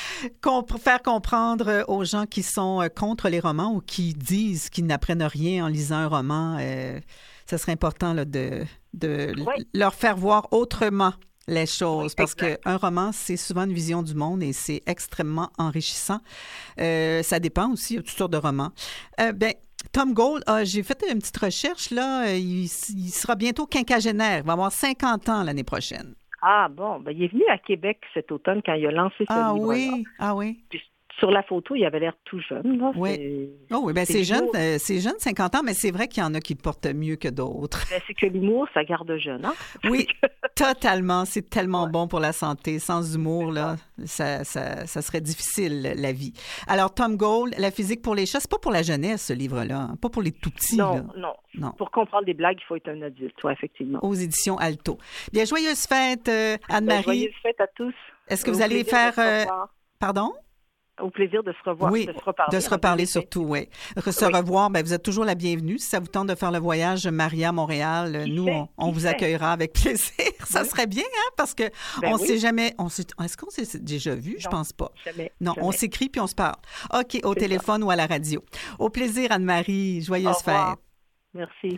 comprendre aux gens qui sont contre les romans ou qui disent qu'ils n'apprennent rien en lisant un roman. Ça serait important là, de leur faire voir autrement les choses, parce qu'un roman, c'est souvent une vision du monde et c'est extrêmement enrichissant. Ça dépend aussi, il y a toutes sortes de romans. Tom Gold, j'ai fait une petite recherche, là, il sera bientôt quinquagénaire, il va avoir 50 ans l'année prochaine. Ah bon, il est venu à Québec cet automne quand il a lancé ce livre-là. Ah oui. Puis Sur la photo, il avait l'air tout jeune. Là. Oui. C'est jeune, 50 ans, mais c'est vrai qu'il y en a qui le portent mieux que d'autres. C'est que l'humour, ça garde jeune, hein? Oui, totalement. C'est tellement bon pour la santé. Sans humour, là, ça serait difficile, la vie. Alors, Tom Gold, La physique pour les chats, c'est pas pour la jeunesse, ce livre-là. Pas pour les tout-petits. Non. Non. Pour comprendre des blagues, il faut être un adulte, oui, effectivement. Aux éditions Alto. Bien, joyeuses fêtes, Anne-Marie. Joyeuses fêtes à tous. Est-ce que vous allez faire... Pardon? Au plaisir de se revoir, oui, de se reparler. De se reparler surtout, oui. Revoir, bien, vous êtes toujours la bienvenue. Si ça vous tente de faire le voyage Maria-Montréal, on vous accueillera avec plaisir. Ça serait bien, hein, parce que on sait jamais... Est-ce qu'on s'est déjà vu? Je pense pas. Jamais. On s'écrit puis on se parle. OK, au téléphone ou à la radio. Au plaisir, Anne-Marie. Joyeuses fêtes. Merci.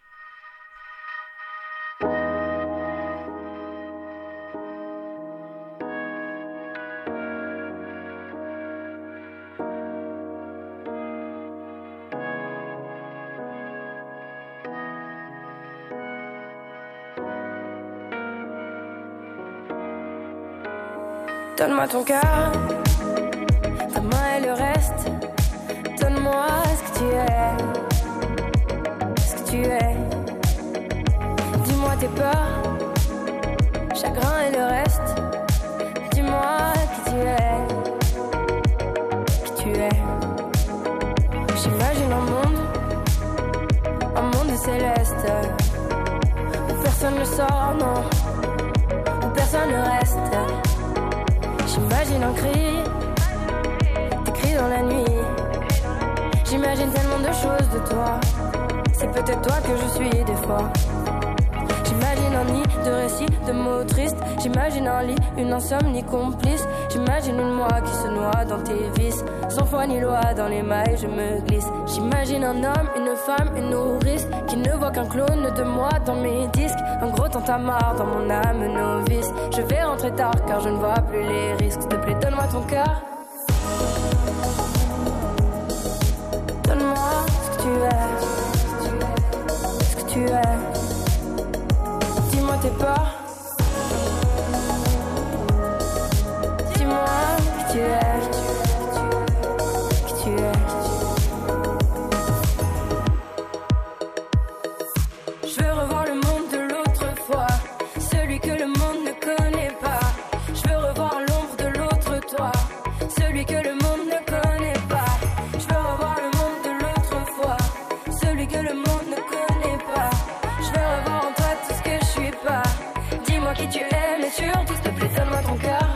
Donne-moi ton cœur, ta main et le reste. Donne-moi ce que tu es. Dis-moi tes peurs, chagrin et le reste. Dis-moi qui tu es. J'imagine un monde céleste, où personne ne sort, non, où personne ne reste. J'imagine un cri, des cris dans la nuit. J'imagine tellement de choses de toi. C'est peut-être toi que je suis des fois. J'imagine un nid de récits, de mots tristes. J'imagine un lit, une insomnie complice. J'imagine une moi qui se noie dans tes vices. Sans foi ni loi, dans les mailles je me glisse. J'imagine un homme, une femme, une nourrice qui ne voit qu'un clone de moi dans mes disques. Un gros tintamarre dans mon âme novice. Je vais rentrer tard car je ne vois plus les risques. S'il te plaît, donne-moi ton cœur. Donne-moi ce que tu es. Dis-moi tes peurs. Dis-moi qui tu es. Je veux revoir le monde de l'autre fois, celui que le monde ne connaît pas. Je veux revoir l'ombre de l'autre toi, celui que le monde ne connaît pas. Je veux revoir le monde de l'autre fois, celui que le monde ne connaît pas. Je veux revoir en toi tout ce que je suis pas. Dis-moi qui tu es, mais surtout s'il te plaît, donne-moi ton cœur.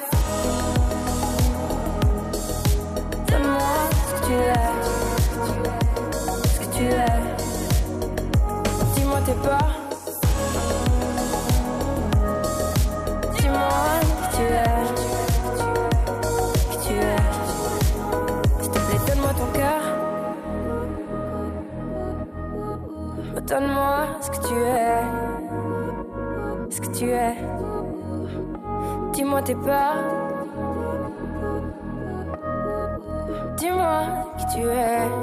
Donne-moi ce que tu es. Dis-moi tes peurs. Dis-moi qui tu es. S'il te plaît, donne-moi ton cœur. Donne-moi ce que tu es. Dis-moi tes peurs. Dis-moi qui tu es.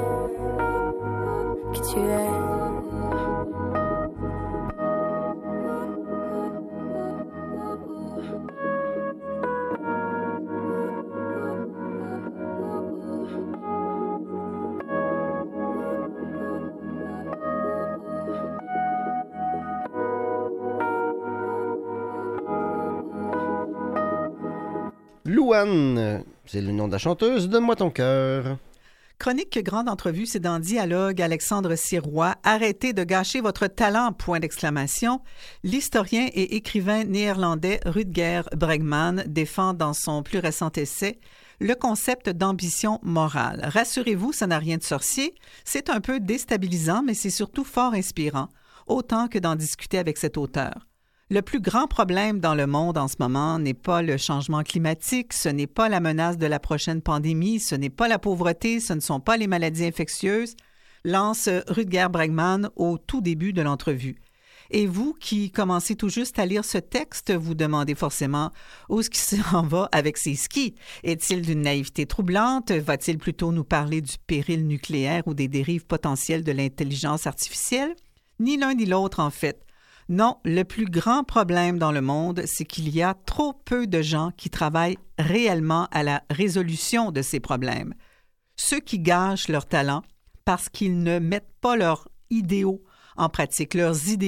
Louane, c'est le nom de la chanteuse. Donne-moi ton cœur. Chronique grande entrevue, c'est dans Dialogue, Alexandre Sirois. Arrêtez de gâcher votre talent, point d'exclamation. L'historien et écrivain néerlandais Rutger Bregman défend dans son plus récent essai le concept d'ambition morale. Rassurez-vous, ça n'a rien de sorcier. C'est un peu déstabilisant, mais c'est surtout fort inspirant, autant que d'en discuter avec cet auteur. Le plus grand problème dans le monde en ce moment n'est pas le changement climatique, ce n'est pas la menace de la prochaine pandémie, ce n'est pas la pauvreté, ce ne sont pas les maladies infectieuses, lance Rutger Bregman au tout début de l'entrevue. Et vous qui commencez tout juste à lire ce texte, vous demandez forcément où est-ce qu'il s'en va avec ses skis? Est-il d'une naïveté troublante? Va-t-il plutôt nous parler du péril nucléaire ou des dérives potentielles de l'intelligence artificielle? Ni l'un ni l'autre, en fait. Non, le plus grand problème dans le monde, c'est qu'il y a trop peu de gens qui travaillent réellement à la résolution de ces problèmes. Ceux qui gâchent leur talent parce qu'ils ne mettent pas leurs idéaux en pratique,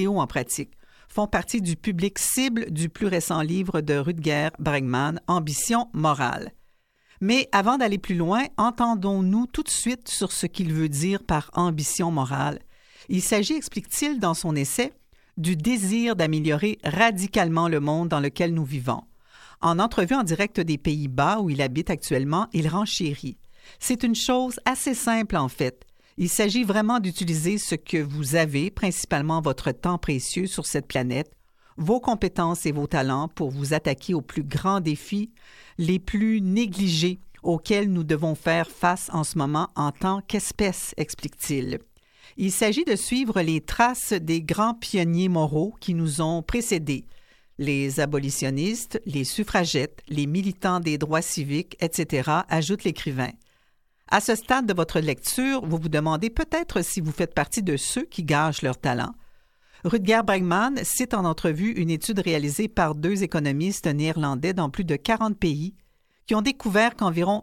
font partie du public cible du plus récent livre de Rutger Bregman, Ambition morale. Mais avant d'aller plus loin, entendons-nous tout de suite sur ce qu'il veut dire par ambition morale. Il s'agit, explique-t-il dans son essai, du désir d'améliorer radicalement le monde dans lequel nous vivons. En entrevue en direct des Pays-Bas, où il habite actuellement, il renchérit. C'est une chose assez simple en fait. Il s'agit vraiment d'utiliser ce que vous avez, principalement votre temps précieux sur cette planète, vos compétences et vos talents pour vous attaquer aux plus grands défis, les plus négligés auxquels nous devons faire face en ce moment en tant qu'espèce, explique-t-il. Il s'agit de suivre les traces des grands pionniers moraux qui nous ont précédés, les abolitionnistes, les suffragettes, les militants des droits civiques, etc., ajoute l'écrivain. À ce stade de votre lecture, vous vous demandez peut-être si vous faites partie de ceux qui gâchent leur talent. Rutger Bregman cite en entrevue une étude réalisée par 2 économistes néerlandais dans plus de 40 pays qui ont découvert qu'environ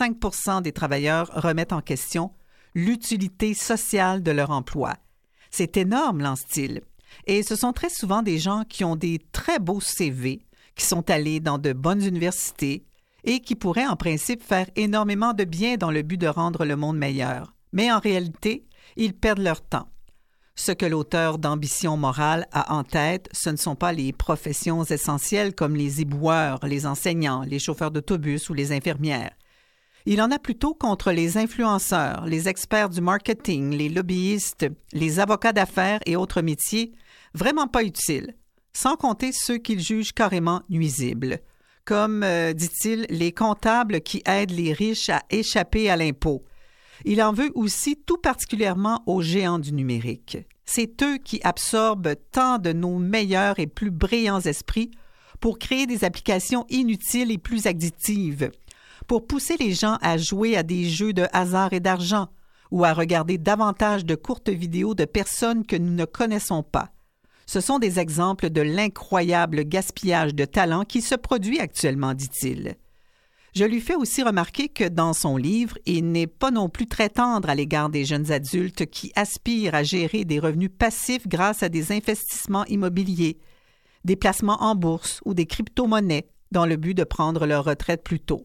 25% des travailleurs remettent en question l'utilité sociale de leur emploi. C'est énorme, lance-t-il. Et ce sont très souvent des gens qui ont des très beaux CV, qui sont allés dans de bonnes universités et qui pourraient en principe faire énormément de bien dans le but de rendre le monde meilleur. Mais en réalité, ils perdent leur temps. Ce que l'auteur d'Ambition morale a en tête, ce ne sont pas les professions essentielles comme les éboueurs, les enseignants, les chauffeurs d'autobus ou les infirmières. Il en a plutôt contre les influenceurs, les experts du marketing, les lobbyistes, les avocats d'affaires et autres métiers vraiment pas utiles, sans compter ceux qu'il juge carrément nuisibles, comme, dit-il, les comptables qui aident les riches à échapper à l'impôt. Il en veut aussi tout particulièrement aux géants du numérique. C'est eux qui absorbent tant de nos meilleurs et plus brillants esprits pour créer des applications inutiles et plus addictives, pour pousser les gens à jouer à des jeux de hasard et d'argent ou à regarder davantage de courtes vidéos de personnes que nous ne connaissons pas. Ce sont des exemples de l'incroyable gaspillage de talent qui se produit actuellement, dit-il. Je lui fais aussi remarquer que dans son livre, il n'est pas non plus très tendre à l'égard des jeunes adultes qui aspirent à gérer des revenus passifs grâce à des investissements immobiliers, des placements en bourse ou des crypto-monnaies dans le but de prendre leur retraite plus tôt.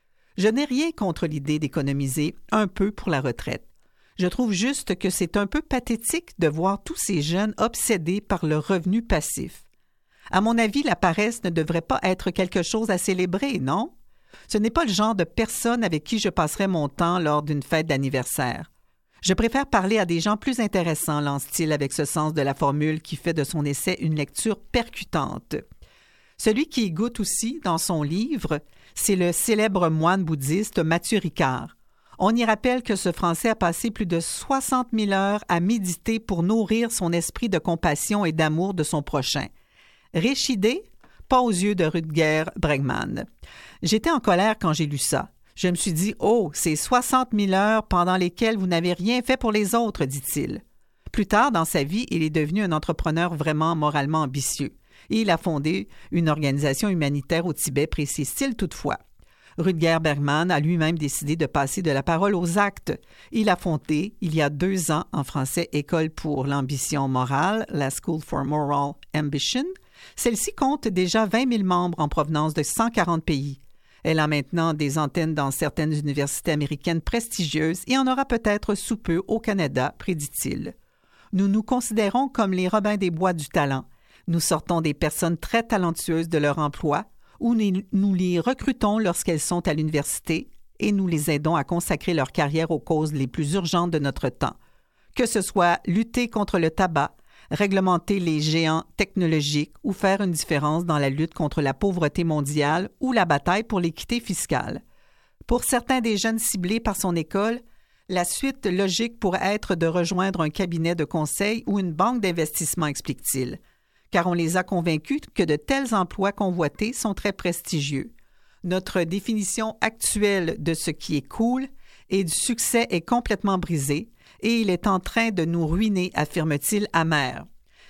Je n'ai rien contre l'idée d'économiser un peu pour la retraite. Je trouve juste que c'est un peu pathétique de voir tous ces jeunes obsédés par le revenu passif. À mon avis, la paresse ne devrait pas être quelque chose à célébrer, non? Ce n'est pas le genre de personne avec qui je passerais mon temps lors d'une fête d'anniversaire. Je préfère parler à des gens plus intéressants, lance-t-il avec ce sens de la formule qui fait de son essai une lecture percutante. Celui qui y goûte aussi dans son livre, c'est le célèbre moine bouddhiste Mathieu Ricard. On y rappelle que ce Français a passé plus de 60 000 heures à méditer pour nourrir son esprit de compassion et d'amour de son prochain. Riche idée? Pas aux yeux de Rutger Bregman. J'étais en colère quand j'ai lu ça. Je me suis dit « Oh, c'est 60 000 heures pendant lesquelles vous n'avez rien fait pour les autres », dit-il. Plus tard dans sa vie, il est devenu un entrepreneur vraiment moralement ambitieux. Et il a fondé une organisation humanitaire au Tibet, précise-t-il toutefois. Rutger Bregman a lui-même décidé de passer de la parole aux actes. Il a fondé, il y a 2 ans, en français, École pour l'ambition morale, la School for Moral Ambition. Celle-ci compte déjà 20 000 membres en provenance de 140 pays. Elle a maintenant des antennes dans certaines universités américaines prestigieuses et en aura peut-être sous peu au Canada, prédit-il. Nous nous considérons comme les Robins des Bois du talent. Nous sortons des personnes très talentueuses de leur emploi ou nous les recrutons lorsqu'elles sont à l'université et nous les aidons à consacrer leur carrière aux causes les plus urgentes de notre temps, que ce soit lutter contre le tabac, réglementer les géants technologiques ou faire une différence dans la lutte contre la pauvreté mondiale ou la bataille pour l'équité fiscale. Pour certains des jeunes ciblés par son école, la suite logique pourrait être de rejoindre un cabinet de conseil ou une banque d'investissement, explique-t-il, car on les a convaincus que de tels emplois convoités sont très prestigieux. Notre définition actuelle de ce qui est cool et du succès est complètement brisée et il est en train de nous ruiner, affirme-t-il amer.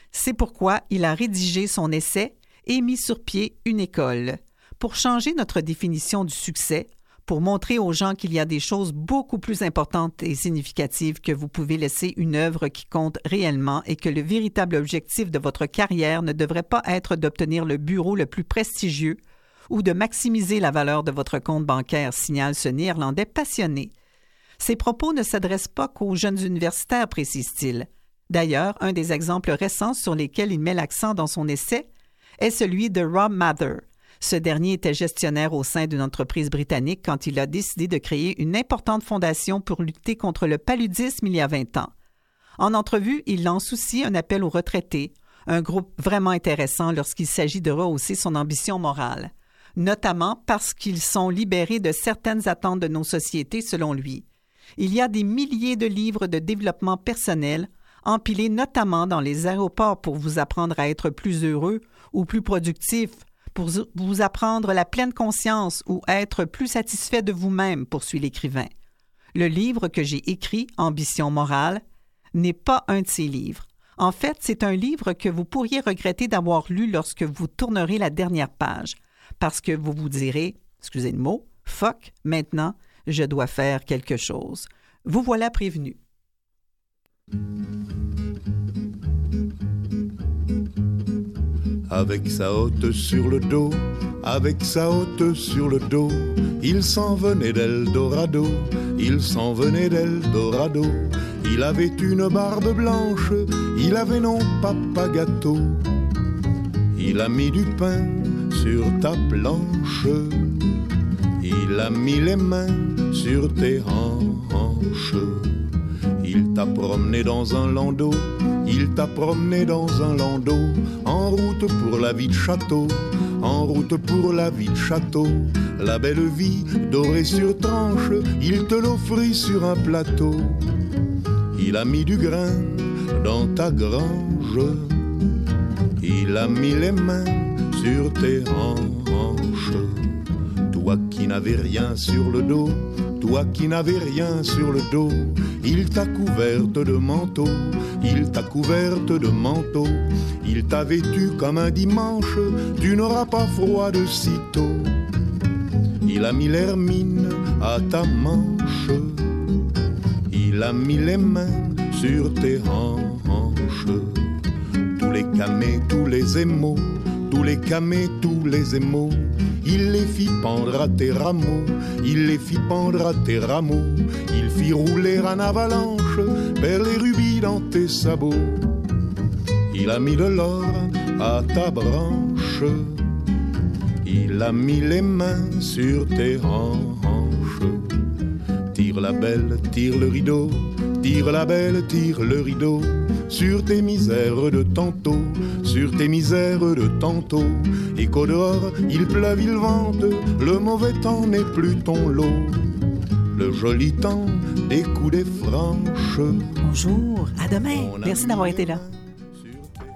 C'est pourquoi il a rédigé son essai et mis sur pied une école. Pour changer notre définition du succès, pour montrer aux gens qu'il y a des choses beaucoup plus importantes et significatives que vous pouvez laisser une œuvre qui compte réellement et que le véritable objectif de votre carrière ne devrait pas être d'obtenir le bureau le plus prestigieux ou de maximiser la valeur de votre compte bancaire, signale ce Néerlandais passionné. Ces propos ne s'adressent pas qu'aux jeunes universitaires, précise-t-il. D'ailleurs, un des exemples récents sur lesquels il met l'accent dans son essai est celui de Rob Mather. Ce dernier était gestionnaire au sein d'une entreprise britannique quand il a décidé de créer une importante fondation pour lutter contre le paludisme il y a 20 ans. En entrevue, il lance aussi un appel aux retraités, un groupe vraiment intéressant lorsqu'il s'agit de rehausser son ambition morale, notamment parce qu'ils sont libérés de certaines attentes de nos sociétés, selon lui. Il y a des milliers de livres de développement personnel empilés notamment dans les aéroports pour vous apprendre à être plus heureux ou plus productif, pour vous apprendre la pleine conscience ou être plus satisfait de vous-même, poursuit l'écrivain. Le livre que j'ai écrit, Ambition morale, n'est pas un de ces livres. En fait, c'est un livre que vous pourriez regretter d'avoir lu lorsque vous tournerez la dernière page, parce que vous vous direz, excusez le mot, « fuck, maintenant, je dois faire quelque chose ». Vous voilà prévenu. Avec sa hotte sur le dos, avec sa hotte sur le dos, il s'en venait d'Eldorado, il s'en venait d'Eldorado. Il avait une barbe blanche, il avait non papa gâteau. Il a mis du pain sur ta planche, il a mis les mains sur tes hanches. Il t'a promené dans un landau, il t'a promené dans un landau, en route pour la vie de château, en route pour la vie de château. La belle vie dorée sur tranche, il te l'offrit sur un plateau. Il a mis du grain dans ta grange, il a mis les mains sur tes hanches. Toi qui n'avais rien sur le dos, toi qui n'avais rien sur le dos, il t'a couverte de manteau, il t'a couverte de manteau. Il t'a vêtu comme un dimanche, tu n'auras pas froid de sitôt. Il a mis l'hermine à ta manche, il a mis les mains sur tes hanches. Tous les camés, tous les émaux, tous les camés, tous les émaux, il les fit pendre à tes rameaux, il les fit pendre à tes rameaux. Il fit rouler en avalanche vers les rubis dans tes sabots. Il a mis de l'or à ta branche, il a mis les mains sur tes hanches. Tire la belle, tire le rideau, tire la belle, tire le rideau, sur tes misères de tantôt, sur tes misères de tantôt. Et qu'au dehors, il pleuve, il vente, le mauvais temps n'est plus ton lot. Le joli temps des coups des franches. Bonjour, à demain. Merci d'avoir été là.